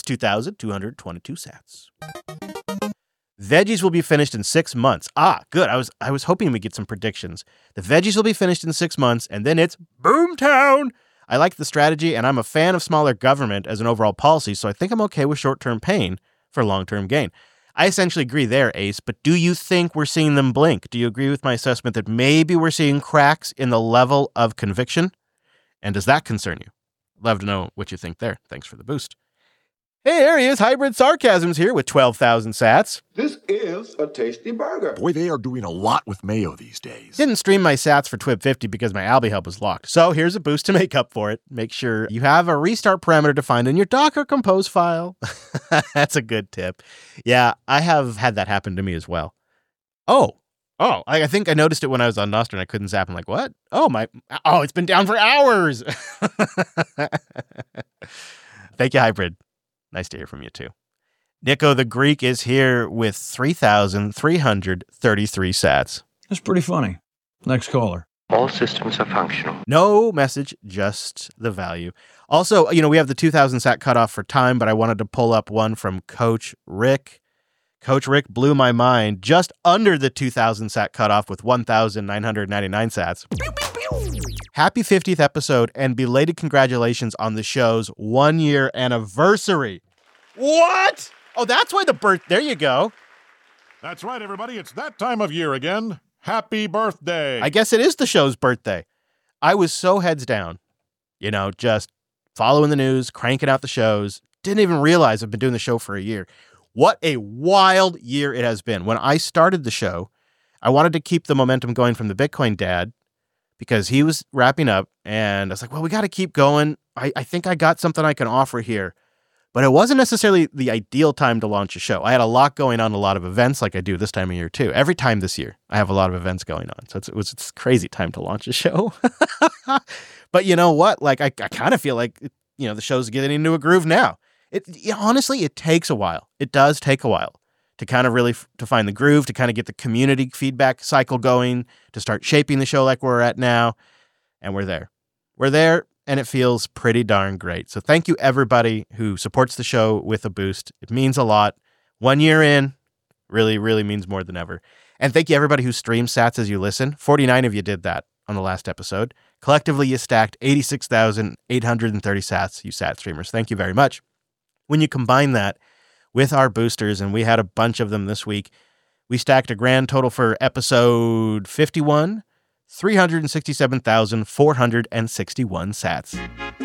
2,222 sats. Veggies will be finished in 6 months. Good. I was hoping we'd get some predictions. The veggies will be finished in 6 months, and then it's Boomtown. I like the strategy, and I'm a fan of smaller government as an overall policy, so I think I'm okay with short-term pain for long-term gain. I essentially agree there, Ace, but do you think we're seeing them blink? Do you agree with my assessment that maybe we're seeing cracks in the level of conviction? And does that concern you? Love to know what you think there. Thanks for the boost. Hey, there he is. Hybrid Sarcasm's here with 12,000 sats. This is a tasty burger. Boy, they are doing a lot with mayo these days. Didn't stream my sats for TWIB 50 because my Alby help was locked. So here's a boost to make up for it. Make sure you have a restart parameter defined in your Docker Compose file. That's a good tip. Yeah, I have had that happen to me as well. Oh, I think I noticed it when I was on Nostr and I couldn't zap. I'm like, what? It's been down for hours. Thank you, Hybrid. Nice to hear from you, too. Nico the Greek is here with 3,333 sats. That's pretty funny. Next caller. All systems are functional. No message, just the value. Also, we have the 2,000 sat cutoff for time, but I wanted to pull up one from Coach Rick. Coach Rick blew my mind, just under the 2,000 sat cutoff with 1,999 sats. Happy 50th episode and belated congratulations on the show's 1-year anniversary. What? Oh, that's why there you go. That's right, everybody. It's that time of year again. Happy birthday. I guess it is the show's birthday. I was so heads down, just following the news, cranking out the shows. Didn't even realize I've been doing the show for a year. What a wild year it has been. When I started the show, I wanted to keep the momentum going from the Bitcoin dad because he was wrapping up, and I was like, well, we got to keep going. I think I got something I can offer here. But it wasn't necessarily the ideal time to launch a show. I had a lot going on, a lot of events like I do this time of year too. Every time this year, I have a lot of events going on. So it's a crazy time to launch a show. But you know what? Like I kind of feel like, the show's getting into a groove now. Honestly, it takes a while. It does take a while to kind of really to find the groove, to kind of get the community feedback cycle going, to start shaping the show like we're at now. And we're there. We're there. And it feels pretty darn great. So thank you, everybody who supports the show with a boost. It means a lot. 1 year in really, really means more than ever. And thank you, everybody who streams sats as you listen. 49 of you did that on the last episode. Collectively, you stacked 86,830 sats, you sat streamers. Thank you very much. When you combine that with our boosters, and we had a bunch of them this week, we stacked a grand total for episode 51, 367,461 sats.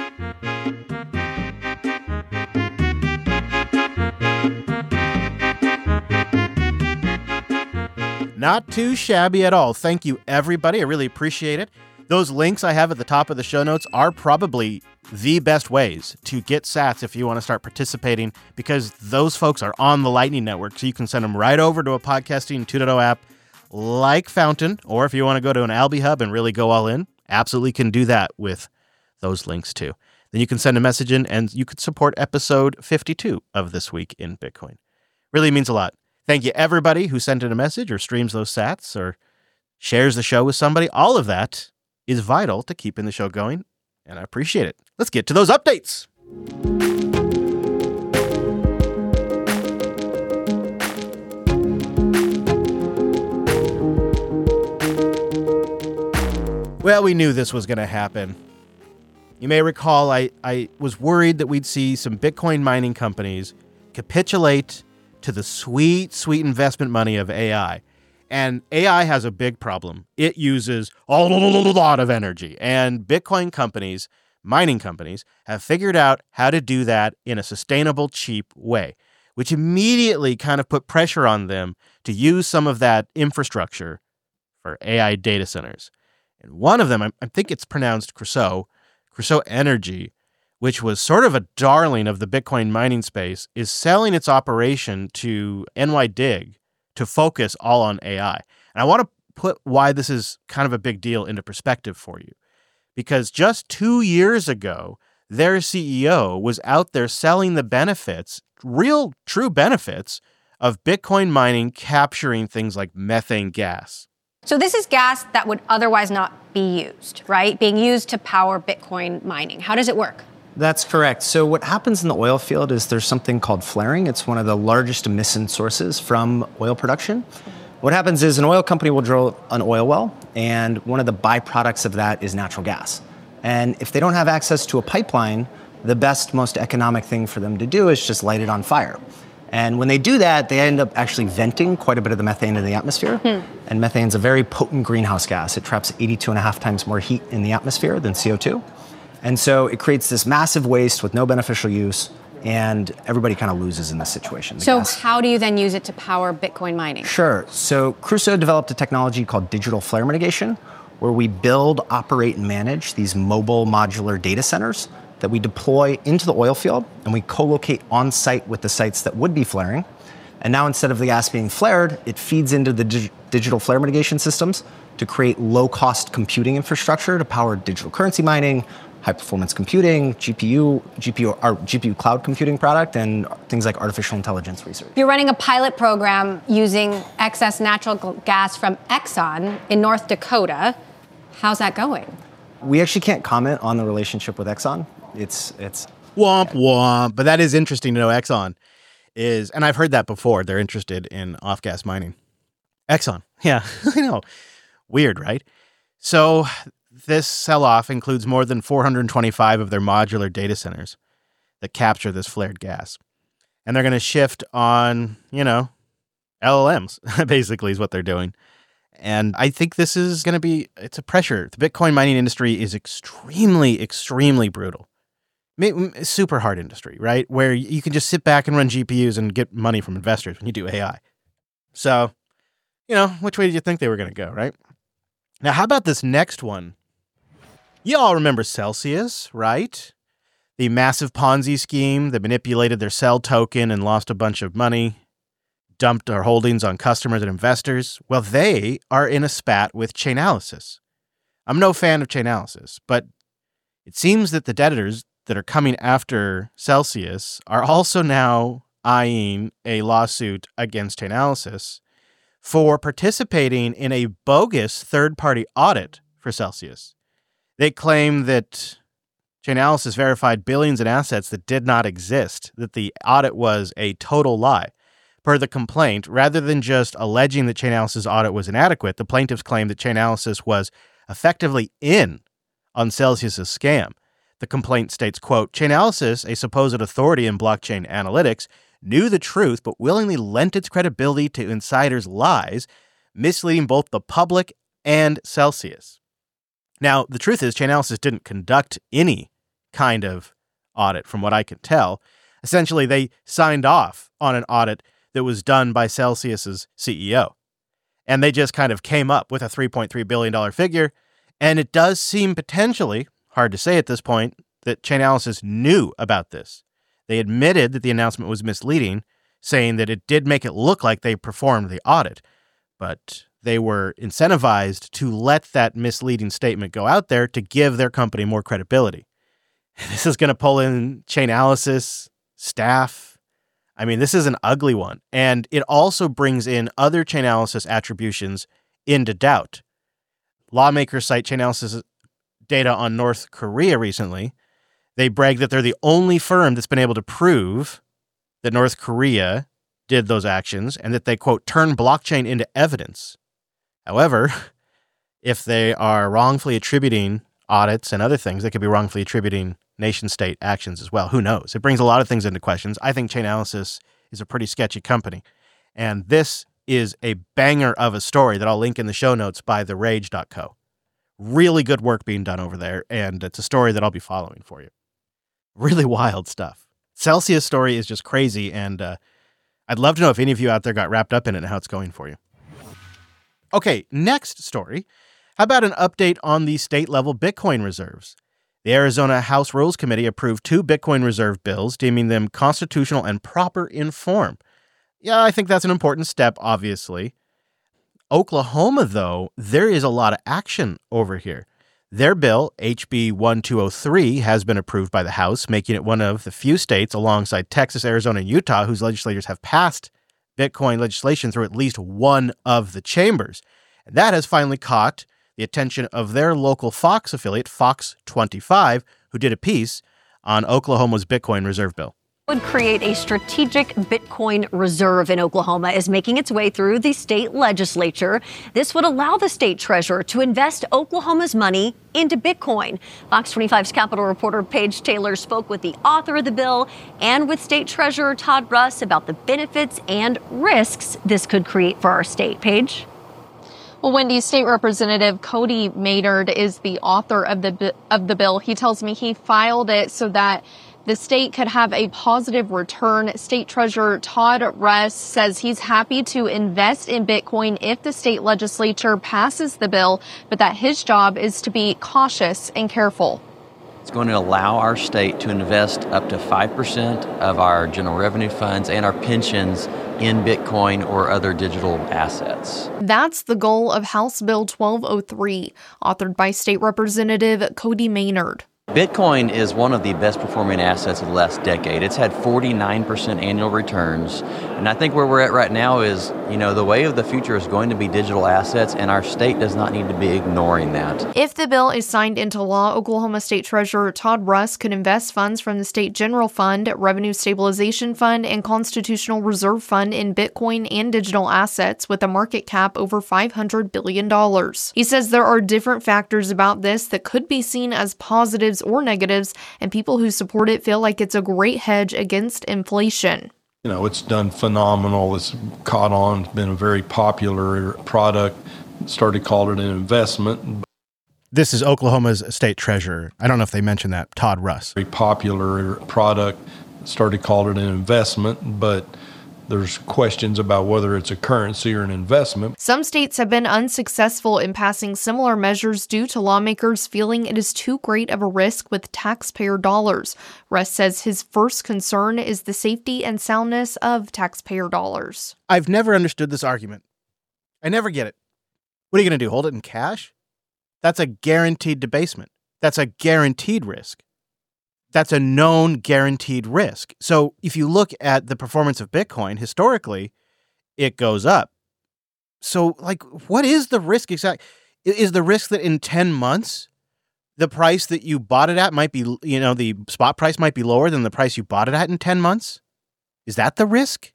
Not too shabby at all. Thank you, everybody. I really appreciate it. Those links I have at the top of the show notes are probably the best ways to get sats if you want to start participating, because those folks are on the Lightning Network, so you can send them right over to a Podcasting 2.0 app like Fountain, or if you want to go to an Alby Hub and really go all in, absolutely can do that with those links too. Then you can send a message in and you could support episode 52 of This Week in Bitcoin. Really means a lot. Thank you, everybody who sent in a message or streams those sats or shares the show with somebody. All of that is vital to keeping the show going, and I appreciate it. Let's get to those updates. Well, we knew this was going to happen. You may recall I was worried that we'd see some Bitcoin mining companies capitulate to the sweet, sweet investment money of AI. And AI has a big problem. It uses a lot of energy. And Bitcoin companies, mining companies, have figured out how to do that in a sustainable, cheap way, which immediately kind of put pressure on them to use some of that infrastructure for AI data centers. And one of them, I think it's pronounced Crusoe Energy, which was sort of a darling of the Bitcoin mining space, is selling its operation to NYDIG to focus all on AI. And I want to put why this is kind of a big deal into perspective for you. Because just 2 years ago, their CEO was out there selling the benefits, real, true benefits, of Bitcoin mining capturing things like methane gas. So this is gas that would otherwise not be used, right? Being used to power Bitcoin mining. How does it work? That's correct. So what happens in the oil field is there's something called flaring. It's one of the largest emission sources from oil production. What happens is an oil company will drill an oil well, and one of the byproducts of that is natural gas. And if they don't have access to a pipeline, the best, most economic thing for them to do is just light it on fire. And when they do that, they end up actually venting quite a bit of the methane in the atmosphere. And methane's a very potent greenhouse gas. It traps 82.5 times more heat in the atmosphere than CO2. And so it creates this massive waste with no beneficial use, and everybody kind of loses in this situation. So how do you then use it to power Bitcoin mining? Sure. So Crusoe developed a technology called digital flare mitigation, where we build, operate, and manage these mobile modular data centers that we deploy into the oil field, and we co-locate on site with the sites that would be flaring. And now instead of the gas being flared, it feeds into the digital flare mitigation systems to create low-cost computing infrastructure to power digital currency mining, high-performance computing, GPU cloud computing product, and things like artificial intelligence research. You're running a pilot program using excess natural gas from Exxon in North Dakota. How's that going? We actually can't comment on the relationship with Exxon. It's womp womp. But that is interesting to know. Exxon is, and I've heard that before, they're interested in off-gas mining. Exxon. Yeah, I know. Weird, right? So this sell-off includes more than 425 of their modular data centers that capture this flared gas. And they're going to shift on, LLMs, basically is what they're doing. And I think this is going to be, it's a pressure. The Bitcoin mining industry is extremely, extremely brutal. Super hard industry, right? Where you can just sit back and run GPUs and get money from investors when you do AI. So, which way did you think they were going to go, right? Now, how about this next one? You all remember Celsius, right? The massive Ponzi scheme that manipulated their Cell token and lost a bunch of money, dumped their holdings on customers and investors. Well, they are in a spat with Chainalysis. I'm no fan of Chainalysis, but it seems that the debtors that are coming after Celsius are also now eyeing a lawsuit against Chainalysis for participating in a bogus third-party audit for Celsius. They claim that Chainalysis verified billions in assets that did not exist, that the audit was a total lie. Per the complaint, rather than just alleging that Chainalysis' audit was inadequate, the plaintiffs claimed that Chainalysis was effectively in on Celsius' scam. The complaint states, quote, Chainalysis, a supposed authority in blockchain analytics, knew the truth but willingly lent its credibility to insiders' lies, misleading both the public and Celsius. Now, the truth is Chainalysis didn't conduct any kind of audit, from what I can tell. Essentially, they signed off on an audit that was done by Celsius's CEO. And they just kind of came up with a $3.3 billion figure. And it does seem potentially, hard to say at this point, that Chainalysis knew about this. They admitted that the announcement was misleading, saying that it did make it look like they performed the audit. But they were incentivized to let that misleading statement go out there to give their company more credibility. This is going to pull in Chainalysis staff. I mean, this is an ugly one. And it also brings in other Chainalysis attributions into doubt. Lawmakers cite Chainalysis data on North Korea recently. They brag that they're the only firm that's been able to prove that North Korea did those actions and that they, quote, turn blockchain into evidence. However, if they are wrongfully attributing audits and other things, they could be wrongfully attributing nation-state actions as well. Who knows? It brings a lot of things into questions. I think Chainalysis is a pretty sketchy company. And this is a banger of a story that I'll link in the show notes by therage.co. Really good work being done over there, and it's a story that I'll be following for you. Really wild stuff. Celsius story is just crazy, and I'd love to know if any of you out there got wrapped up in it and how it's going for you. Okay, next story. How about an update on the state-level Bitcoin reserves? The Arizona House Rules Committee approved 2 Bitcoin reserve bills, deeming them constitutional and proper in form. Yeah, I think that's an important step, obviously. Oklahoma, though, there is a lot of action over here. Their bill, HB 1203, has been approved by the House, making it one of the few states alongside Texas, Arizona, and Utah whose legislators have passed Bitcoin legislation through at least one of the chambers. And that has finally caught the attention of their local Fox affiliate, Fox 25, who did a piece on Oklahoma's Bitcoin reserve bill. Would create a strategic Bitcoin reserve in Oklahoma is making its way through the state legislature. This would allow the state treasurer to invest Oklahoma's money into Bitcoin. Fox 25's Capitol reporter Paige Taylor spoke with the author of the bill and with State Treasurer Todd Russ about the benefits and risks this could create for our state. Paige? Well, Wendy, State Representative Cody Maynard is the author of the bill. He tells me he filed it so that the state could have a positive return. State Treasurer Todd Russ says he's happy to invest in Bitcoin if the state legislature passes the bill, but that his job is to be cautious and careful. It's going to allow our state to invest up to 5% of our general revenue funds and our pensions in Bitcoin or other digital assets. That's the goal of House Bill 1203, authored by State Representative Cody Maynard. Bitcoin is one of the best performing assets of the last decade. It's had 49% annual returns. And I think where we're at right now is, the way of the future is going to be digital assets, and our state does not need to be ignoring that. If the bill is signed into law, Oklahoma State Treasurer Todd Russ could invest funds from the State General Fund, Revenue Stabilization Fund, and Constitutional Reserve Fund in Bitcoin and digital assets with a market cap over $500 billion. He says there are different factors about this that could be seen as positives or negatives, and people who support it feel like it's a great hedge against inflation. It's done phenomenal. It's caught on. It's been a very popular product. Started calling it an investment. This is Oklahoma's state treasurer. I don't know if they mentioned that, Todd Russ. Very popular product. Started calling it an investment, but there's questions about whether it's a currency or an investment. Some states have been unsuccessful in passing similar measures due to lawmakers feeling it is too great of a risk with taxpayer dollars. Russ says his first concern is the safety and soundness of taxpayer dollars. I've never understood this argument. I never get it. What are you going to do, hold it in cash? That's a guaranteed debasement. That's a guaranteed risk. That's a known guaranteed risk. So if you look at the performance of Bitcoin, historically, it goes up. So, what is the risk exactly? Is the risk that in 10 months, the price that you bought it at might be, the spot price might be lower than the price you bought it at in 10 months? Is that the risk?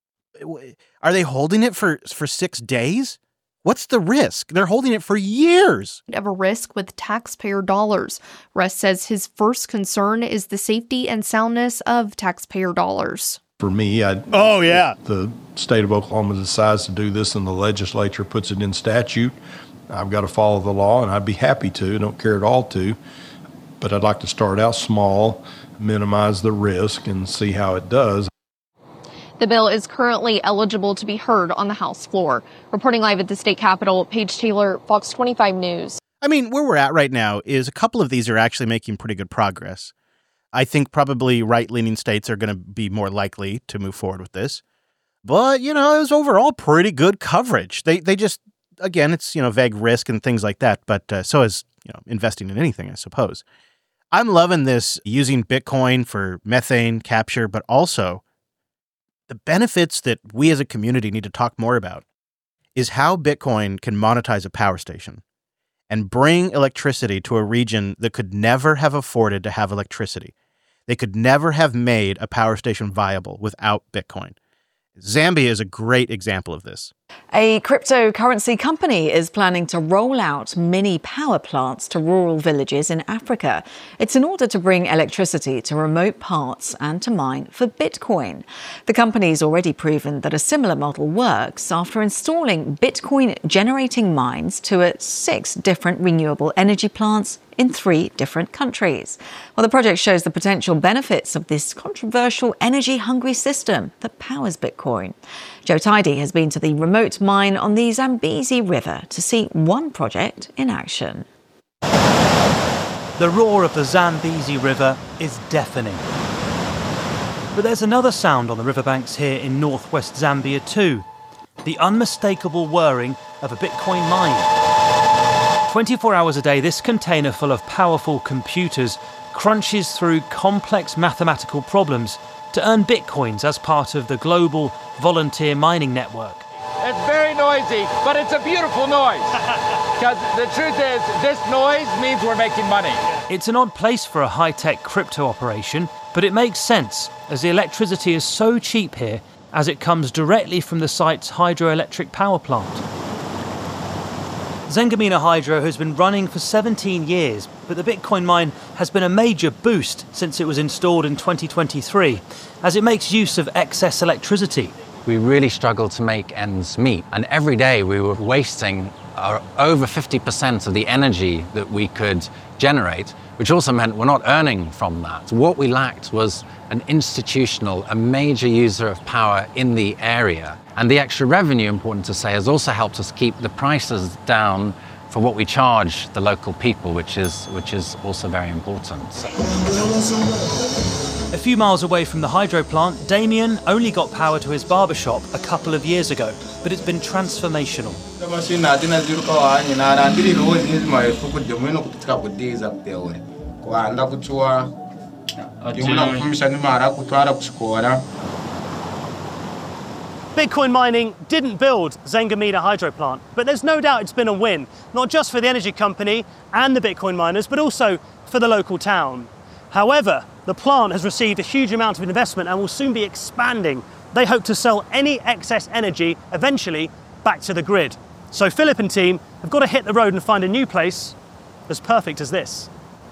Are they holding it for 6 days? What's the risk? They're holding it for years. Of a risk with taxpayer dollars. Russ says his first concern is the safety and soundness of taxpayer dollars. For me, the state of Oklahoma decides to do this and the legislature puts it in statute. I've got to follow the law, and I'd be happy to. I don't care at all to. But I'd like to start out small, minimize the risk, and see how it does. The bill is currently eligible to be heard on the House floor. Reporting live at the state capitol, Paige Taylor, Fox 25 News. I mean, where we're at right now is a couple of these are actually making pretty good progress. I think probably right-leaning states are going to be more likely to move forward with this. But, it was overall pretty good coverage. They just, again, it's, vague risk and things like that. But so is, investing in anything, I suppose. I'm loving this using Bitcoin for methane capture, but also the benefits that we as a community need to talk more about is how Bitcoin can monetize a power station and bring electricity to a region that could never have afforded to have electricity. They could never have made a power station viable without Bitcoin. Zambia is a great example of this. A cryptocurrency company is planning to roll out mini power plants to rural villages in Africa. It's in order to bring electricity to remote parts and to mine for Bitcoin. The company's already proven that a similar model works after installing Bitcoin-generating mines to 6 different renewable energy plants in 3 different countries. Well, the project shows the potential benefits of this controversial energy-hungry system that powers Bitcoin. Joe Tidy has been to the remote mine on the Zambezi River to see one project in action. The roar of the Zambezi River is deafening. But there's another sound on the riverbanks here in northwest Zambia too. The unmistakable whirring of a Bitcoin mine. 24 hours a day, this container full of powerful computers crunches through complex mathematical problems to earn Bitcoins as part of the global volunteer mining network. It's very noisy, but it's a beautiful noise. Because the truth is, this noise means we're making money. It's an odd place for a high-tech crypto operation, but it makes sense, as the electricity is so cheap here, as it comes directly from the site's hydroelectric power plant. Zengamina Hydro has been running for 17 years, but the Bitcoin mine has been a major boost since it was installed in 2023, as it makes use of excess electricity. We really struggled to make ends meet, and every day we were wasting over 50% of the energy that we could generate, which also meant we're not earning from that. What we lacked was an institutional, a major user of power in the area. And the extra revenue, important to say, has also helped us keep the prices down for what we charge the local people, which is also very important. A few miles away from the hydro plant, Damien only got power to his barbershop a couple of years ago, but it's been transformational. wanda kutswa yomuna kupfumisa mimara kutwara kuchikora. Bitcoin mining didn't build Zengamina hydro plant, but there's no doubt it's been a win, not just for the energy company and the Bitcoin miners, but also for the local town. However, the plant has received a huge amount of investment and will soon be expanding. They hope to sell any excess energy eventually back to the grid. So Philip and team have got to hit the road and find a new place as perfect as this.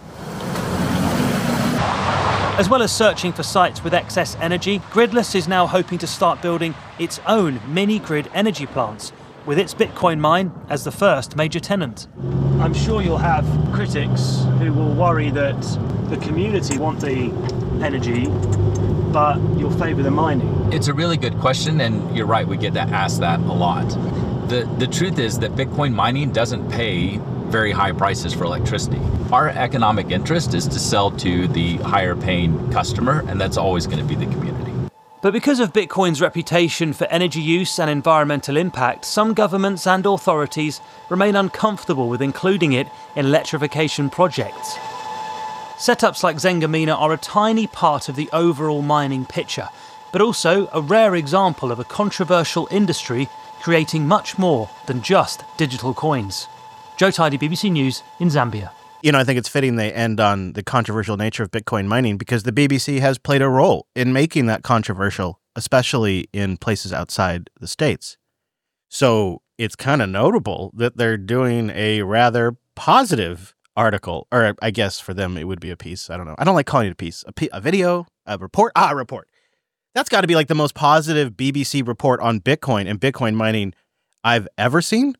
As well as searching for sites with excess energy, Gridless is now hoping to start building its own mini-grid energy plants, with its Bitcoin mine as the first major tenant. I'm sure you'll have critics who will worry that the community want the energy, but you'll favour the mining. It's a really good question, and you're right, we get asked that a lot. The truth is that Bitcoin mining doesn't pay very high prices for electricity. Our economic interest is to sell to the higher paying customer, and that's always going to be the community. But because of Bitcoin's reputation for energy use and environmental impact, some governments and authorities remain uncomfortable with including it in electrification projects. Setups like Zengamina are a tiny part of the overall mining picture, but also a rare example of a controversial industry creating much more than just digital coins. Joe Tidy, BBC News in Zambia. You know, I think it's fitting they end on the controversial nature of Bitcoin mining because the BBC has played a role in making that controversial, especially in places outside the States. So it's kind of notable that they're doing a rather positive article, or I guess for them it would be a piece. I don't know. I don't like calling it a piece. A video, a report. A report. That's got to be like the most positive BBC report on Bitcoin and Bitcoin mining I've ever seen.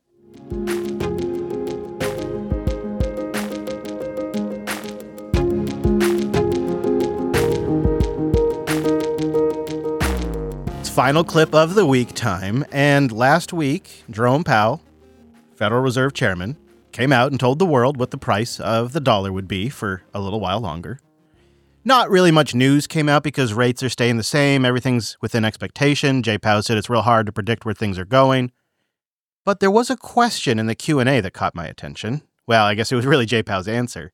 Final clip of the week time, and last week, Jerome Powell, Federal Reserve Chairman, came out and told the world what the price of the dollar would be for a little while longer. Not really much news came out because rates are staying the same, everything's within expectation. Jay Powell said it's real hard to predict where things are going. But there was a question in the Q&A that caught my attention. Well, I guess it was really Jay Powell's answer.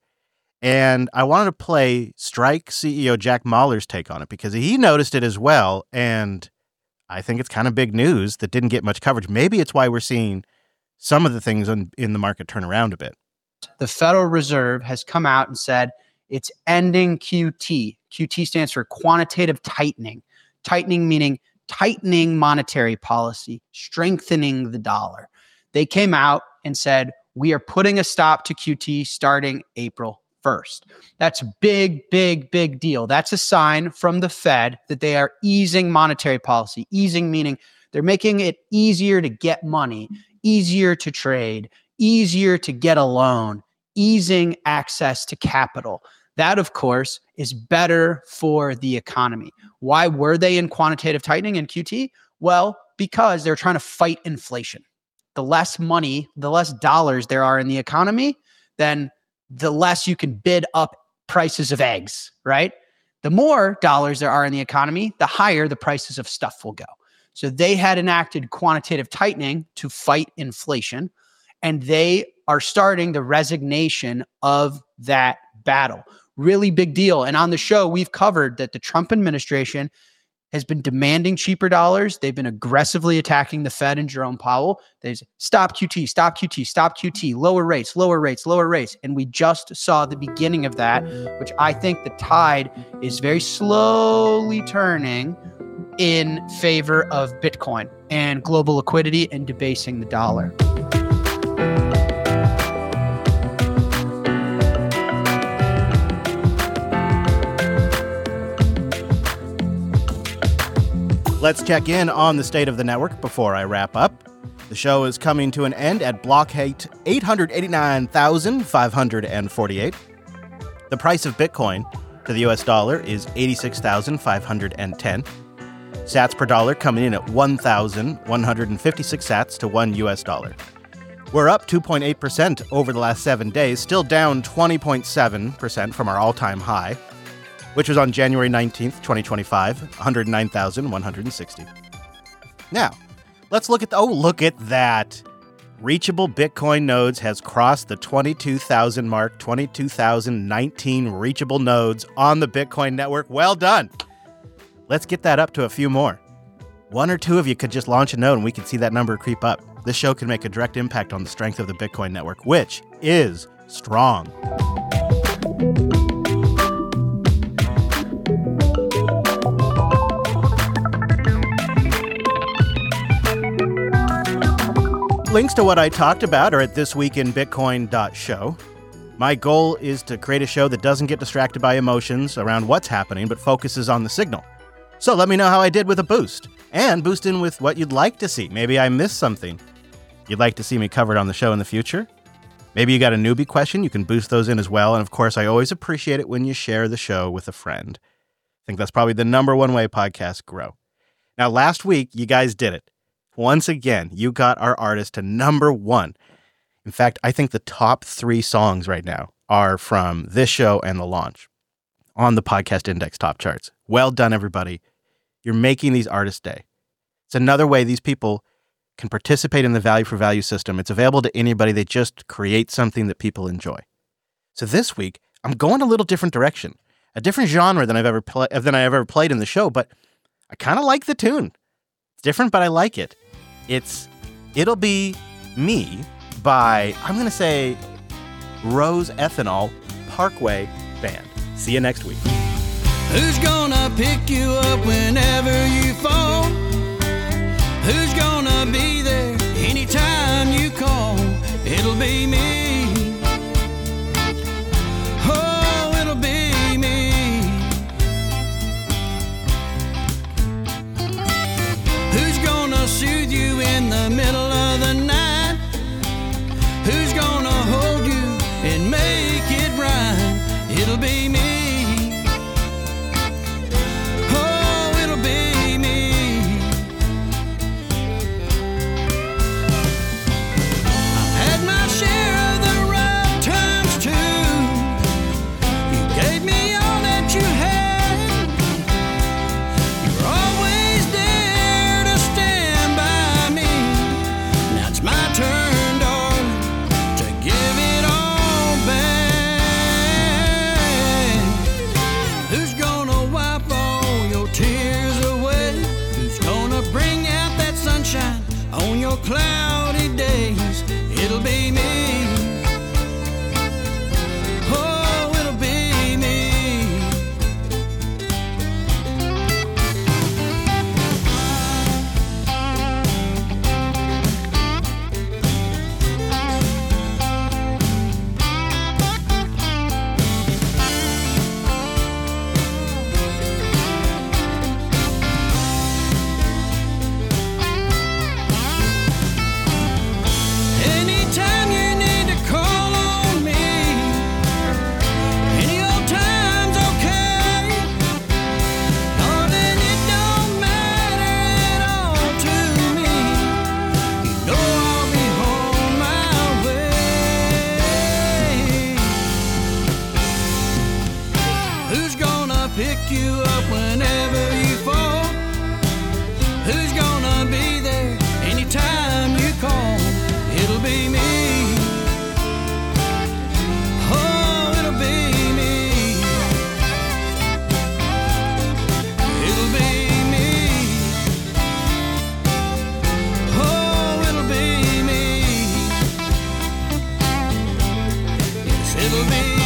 And I wanted to play Strike CEO Jack Mallers' take on it because he noticed it as well, and I think it's kind of big news that didn't get much coverage. Maybe it's why we're seeing some of the things in the market turn around a bit. The Federal Reserve has come out and said it's ending QT. QT stands for quantitative tightening. Tightening meaning tightening monetary policy, strengthening the dollar. They came out and said, we are putting a stop to QT starting April 1st. That's a big, big, big deal. That's a sign from the Fed that they are easing monetary policy. Easing meaning they're making it easier to get money, easier to trade, easier to get a loan, easing access to capital. That, of course, is better for the economy. Why were they in quantitative tightening in QT? Well, because they're trying to fight inflation. The less money, the less dollars there are in the economy, then the less you can bid up prices of eggs, right? The more dollars there are in the economy, the higher the prices of stuff will go. So they had enacted quantitative tightening to fight inflation, and they are starting the resignation of that battle. Really big deal. And on the show, we've covered that the Trump administration has been demanding cheaper dollars. They've been aggressively attacking the Fed and Jerome Powell. They say, stop QT, stop QT, stop QT, lower rates, lower rates, lower rates. And we just saw the beginning of that, which I think the tide is very slowly turning in favor of Bitcoin and global liquidity and debasing the dollar. Let's check in on the state of the network before I wrap up. The show is coming to an end at block height 889,548. The price of Bitcoin to the US dollar is 86,510. Sats per dollar coming in at 1,156 sats to $1 US. We're up 2.8% over the last 7 days, still down 20.7% from our all-time high, which was on January 19th, 2025, 109,160. Now, let's look at look at that. Reachable Bitcoin nodes has crossed the 22,000 mark, 22,019 reachable nodes on the Bitcoin network. Well done. Let's get that up to a few more. One or two of you could just launch a node and we could see that number creep up. This show can make a direct impact on the strength of the Bitcoin network, which is strong. Links to what I talked about are at thisweekinbitcoin.show. My goal is to create a show that doesn't get distracted by emotions around what's happening, but focuses on the signal. So let me know how I did with a boost, and boost in with what you'd like to see. Maybe I missed something you'd like to see me covered on the show in the future. Maybe you got a newbie question, you can boost those in as well. And of course, I always appreciate it when you share the show with a friend. I think that's probably the number one way podcasts grow. Now, last week, you guys did it. Once again, you got our artist to number one. In fact, I think the top 3 songs right now are from this show and the launch on the Podcast Index top charts. Well done, everybody. You're making these artists' day. It's another way these people can participate in the value for value system. It's available to anybody. They just create something that people enjoy. So this week, I'm going a little different direction, a different genre than I ever played in the show, but I kind of like the tune. It's different, but I like it. It'll Be Me by, I'm going to say, Rose Ethanol Parkway Band. See you next week. Who's gonna pick you up whenever you fall? Who's gonna be there anytime you call? It'll be me. Oh, it'll be me. Who's gonna soothe you in the middle of the night? Who's gonna hold you and make it right? It'll be me. On your cloudy days, it'll be me. Oh, it'll be me. Pick you up whenever you fall. Who's gonna be there anytime you call? It'll be me. Oh, it'll be me. It'll be me. Oh, it'll be me. Yes, it'll be